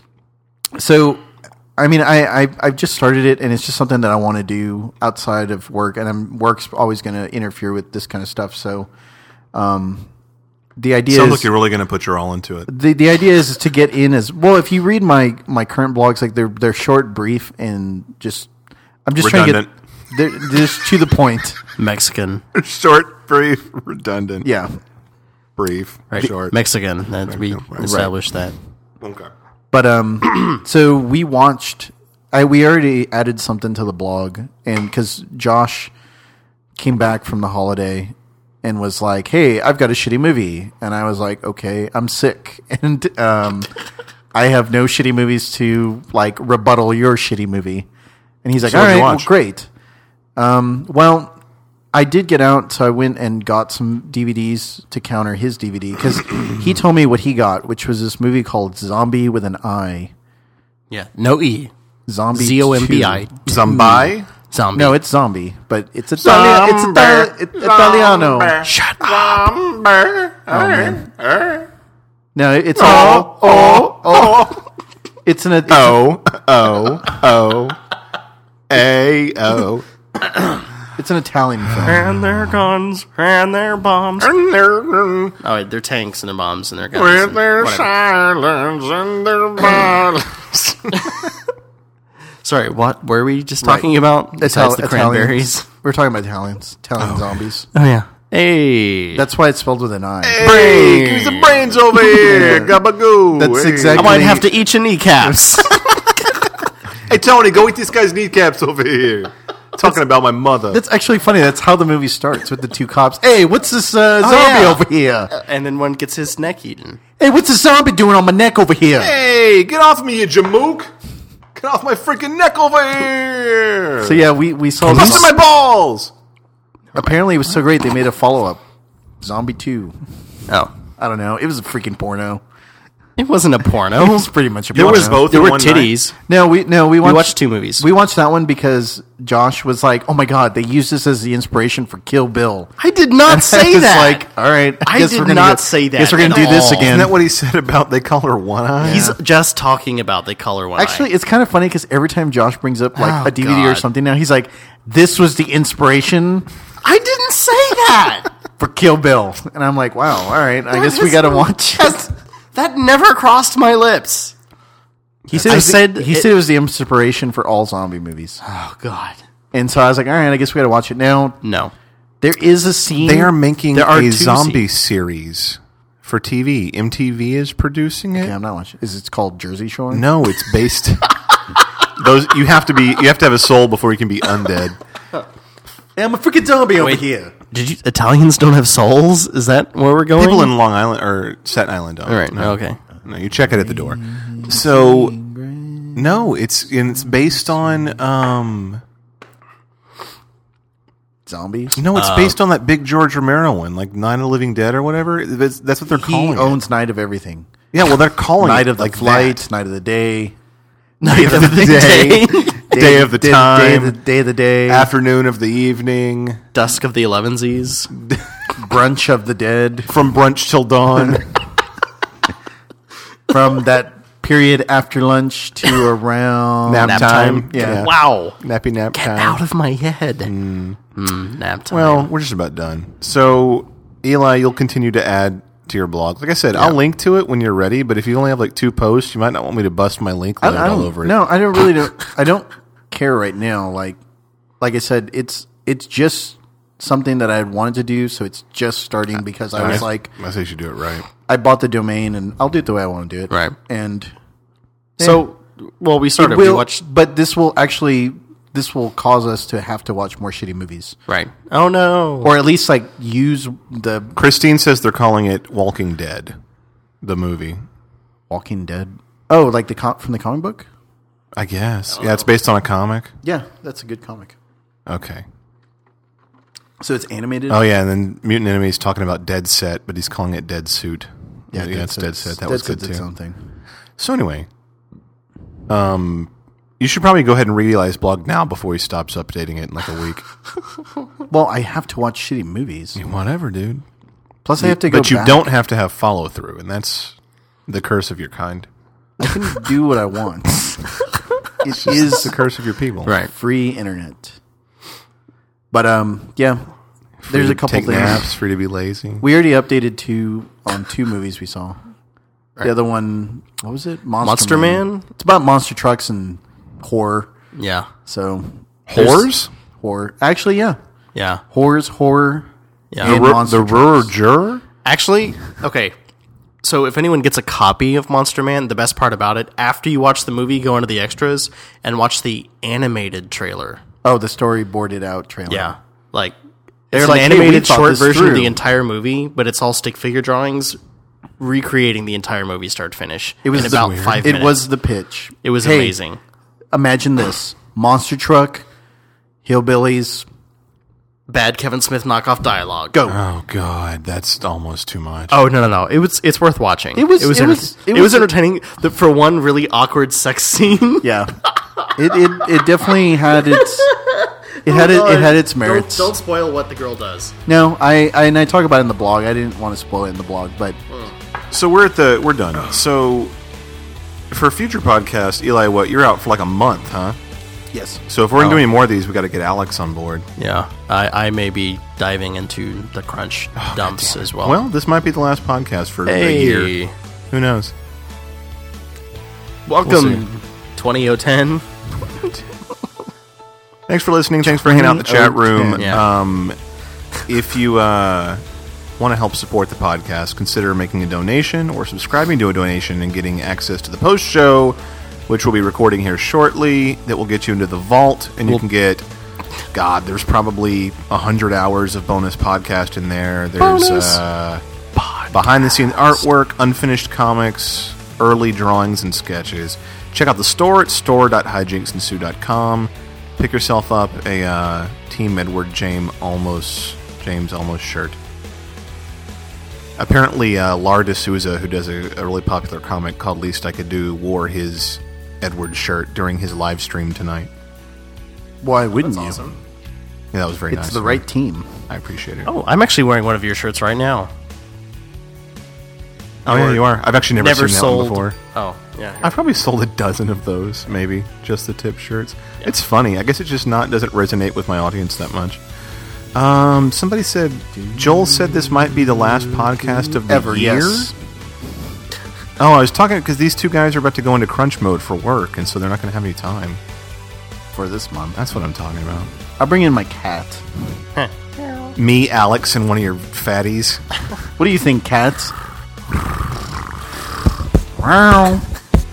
So. I mean, I, I I've just started it, and it's just something that I want to do outside of work, and I'm, work's always going to interfere with this kind of stuff. So, um, the idea Sounds is like you're really going to put your all into it. the the idea is to get in as well. If you read my my current blogs, like they're they're short, brief, and just I'm just Redundant. trying to get they're just to the point. Mexican. Short, brief, redundant. Yeah, Brief, Right. short. Mexican. That we Right. established that. Okay. but um, so we watched. I we already added something to the blog, and because Josh came back from the holiday and was like, "Hey, I've got a shitty movie," and I was like, "Okay, I'm sick, and um, I have no shitty movies to like rebuttal your shitty movie." And he's like, So "All what'd right, you well, watch?" great." Um, well, I did get out, so I went and got some D V Ds to counter his D V D because he told me what he got, which was this movie called Zombie with an I. Yeah. No E. Zombie Z O M B I. two. Zombi? Zombie. No, it's zombie, but it's Italian. It's Itali- it- Italiano. Shut up. Oh man. No, it's oh oh oh. It's an it's Oh, oh, oh. A, O. it's an Italian film. And their guns and their bombs. And their, Oh, wait, they're tanks and their bombs and their guns. with and their whatever. silence and their violence. Sorry, what were we just talking about? Besides the Italians. cranberries. We're talking about Italians, Italian zombies. Oh, yeah. Hey. That's why it's spelled with an I. Hey, give me some brains over here. Gabagoo. That's Hey. exactly- I might have to eat your kneecaps. Hey, Tony, go eat this guy's kneecaps over here. Talking about my mother. That's actually funny. That's how the movie starts with the two cops. Hey, what's this uh, zombie yeah. over here? And then one gets his neck eaten. Hey, what's this zombie doing on my neck over here? Hey, get off me, you jamook. Get off my freaking neck over here. So yeah, we we saw. Busting my balls. Apparently, it was so great they made a follow up, Zombie Two. Oh. I don't know. It was a freaking porno. It wasn't a porno. It was pretty much a There porno. was both There in were one titties. No, we no we watched, watched two movies. We watched that one because Josh was like, "Oh my god, they used this as the inspiration for Kill Bill." I did not say It's that. like, all right, I guess did we're gonna not go- say that Guess we're gonna at do this all. again. Isn't that what he said about they color one eye? He's just talking about the color one. Actually, eye. it's kind of funny because every time Josh brings up like Oh, a D V D or God. something now, he's like, "This was the inspiration I didn't say that. for Kill Bill," and I'm like, "Wow, all right, I That guess we is- got to watch." That's- that never crossed my lips. He said, I it was the- said he it- said it was the inspiration for all zombie movies, Oh God. and so I was like, "All right, I guess we got to watch it now." No. There is a scene. They are making There are a two zombie series for T V. M T V is producing it. Yeah, I'm not watching. Is it called Jersey Shore? No, it's based. Those you have to be. You have to have a soul before you can be undead. Hey, I'm a freaking zombie over Wait. here. Did you Italians don't have souls? Is that where we're going? People in Long Island or Staten Island don't. All right. No. Okay. No, you check it at the door. So, no, it's and it's based on. Um, Zombies. no, it's based on that big George Romero one, like Night of the Living Dead or whatever. That's, that's what they're He calling owns it. Night of Everything. Yeah, well, they're calling Night it of the like Flight, that. Night of the Day, Night of the day. day of the day, time, day of the day of the day, afternoon of the evening, Dusk of the elevensies. brunch of the dead, from brunch till dawn. from that period after lunch to around Nap, Nap time. time? Yeah. Wow. Nappy nap Get time. out of my head. Mm. nap time. Well, we're just about done. So, Eli, you'll continue to add to your blog. Like I said, I'll link to it when you're ready, but if you only have like two posts, you might not want me to bust my link load I, I all don't, over it. No, I don't really don't. I don't care right now. Like, like I said, it's it's just something that I had wanted to do, so it's just starting because I was like, I say you should do it right. I bought the domain and I'll do it the way I want to do it. Right. And so, well, we started. it We will, watched. but this will actually this will cause us to have to watch more shitty movies, Right. Oh, no. or at least like use the Christine says they're calling it Walking Dead, the movie. Walking Dead. Oh, like the com- from the comic book. I guess. Yeah, it's based on a comic. Yeah, that's a good comic. Okay. So it's animated. Oh, yeah, and then Mutant Enemy's talking about Dead Set, but he's calling it Dead Suit. Yeah, Dead it's Dead Set's- Set. That Dead was good, Set's too. its own thing. So anyway, um, you should probably go ahead and read Eli's blog now before he stops updating it in like a week. Well, I have to watch shitty movies. Whatever, dude. Plus, I have to go. But you back. don't have to have follow through, and that's the curse of your kind. I can do what I want. It It's is the curse of your people. Right. free internet. But um, yeah, Free there's to a couple take things. naps, free to be lazy. We already updated two on two movies we saw. The other one, what was it? Monster Man? It's about monster trucks and horror. Yeah. So Whores? horror. Actually, yeah, Yeah. horrors, horror. Yeah. and The, monster the trucks. Ruhr Actually, okay. So if anyone gets a copy of Monster Man, the best part about it, after you watch the movie, go into the extras and watch the animated trailer. Oh, the storyboarded out trailer. Yeah. Like, They're it's like, an "Hey, we animated thought short this version of through." the entire movie, but it's all stick figure drawings recreating the entire movie start to finish. It was in the- about weird. five It minutes. was the pitch. It was Hey, amazing. Imagine this: monster truck, hillbillies, Bad Kevin Smith knockoff dialogue. go. Oh, God. That's almost too much. Oh no no no! It was it's worth watching. It was- it was it enter- was- it, it was was- entertaining. The, for one really awkward sex scene. Yeah, it, it it definitely had its it had it, it had its merits. Don't, don't spoil what the girl does. No, I, I and I talk about it in the blog. I didn't want to spoil it in the blog, but So we're at the we're done. So for a future podcast, Eli, what you're out for like a month, huh? yes, So if we're gonna do any more of these, we got to get Alex on board. Yeah, I, I may be diving into the crunch dumps as well. Well, this might be the last podcast for a hey, year. Who knows? welcome twenty ten. Thanks for listening. Thanks for hanging out in the chat room. Yeah. Um, if you uh, want to help support the podcast, consider making a donation or subscribing to a donation and getting access to the post show, which we'll be recording here shortly. That will get you into the vault, and you can get. God, there's probably a hundred hours of bonus podcast in there. There's uh, behind the scenes artwork, unfinished comics, early drawings and sketches. Check out the store at store dot hijinks ensue dot com. Pick yourself up a uh, Team Edward James Almost James Almost shirt. Apparently, uh, Lar D'Souza, who does a, a really popular comic called Least I Could Do, wore his Edward shirt during his live stream tonight. why wouldn't you? Awesome. Yeah, that was very It's nice. the of right him. team. I appreciate it. Oh, I'm actually wearing one of your shirts right now. Oh, yeah, you are. I've actually never, Never seen sold. that one before. Oh, yeah. I've probably sold a dozen of those, maybe just the tip shirts. It's funny. I guess it just not doesn't resonate with my audience that much. Um, somebody said Joel said this might be the last podcast of the Ever, year. yes. Oh, I was talking because these two guys are about to go into crunch mode for work, and so they're not going to have any time. For this month, That's what I'm talking about. I'll bring in my cat. Me, Alex, and one of your fatties. What do you think, cats? Wow.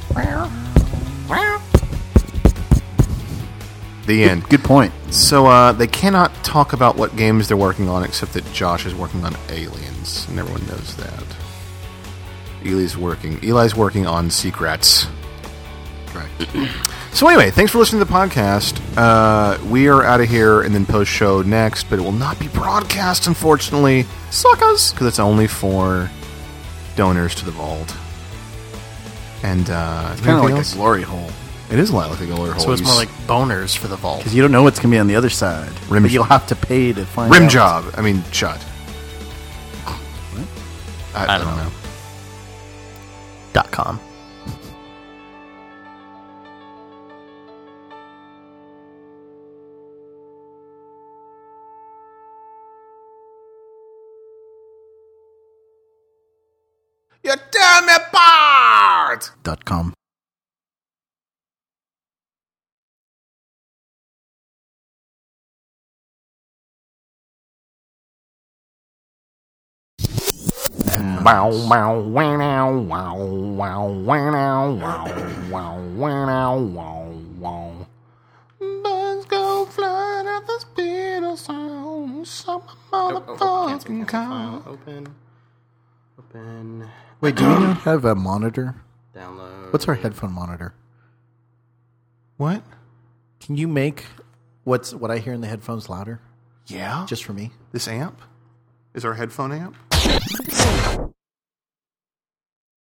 The end. Good point. So uh, they cannot talk about what games they're working on, except that Josh is working on Aliens, and everyone knows that. Eli's working. Eli's working on Secrets. Correct. So anyway, thanks for listening to the podcast. Uh, we are out of here, and then post show next, but it will not be broadcast, unfortunately. Suckers, because it's only for donors to the vault. And uh, Kind of like else? a glory hole. It is a lot like the glory hole. So it's You more s- like boners for the vault. Because you don't know what's going to be on the other side. Rim- But you'll have to pay to find rim out. job. I mean, shot. I, I, I don't don't know. know. Dot com. You tear me apart! Dot com. Wow, wow, wow, wow, wow, wow, wow, wow, wow, wow, wow. Birds go flying at the speed of sound. Some motherfucking count. Open. Open. Wait, do we not have a monitor? Download. What's our headphone monitor? What? Can you make what's what I hear in the headphones louder? Yeah? Just for me? This amp? Is our headphone amp?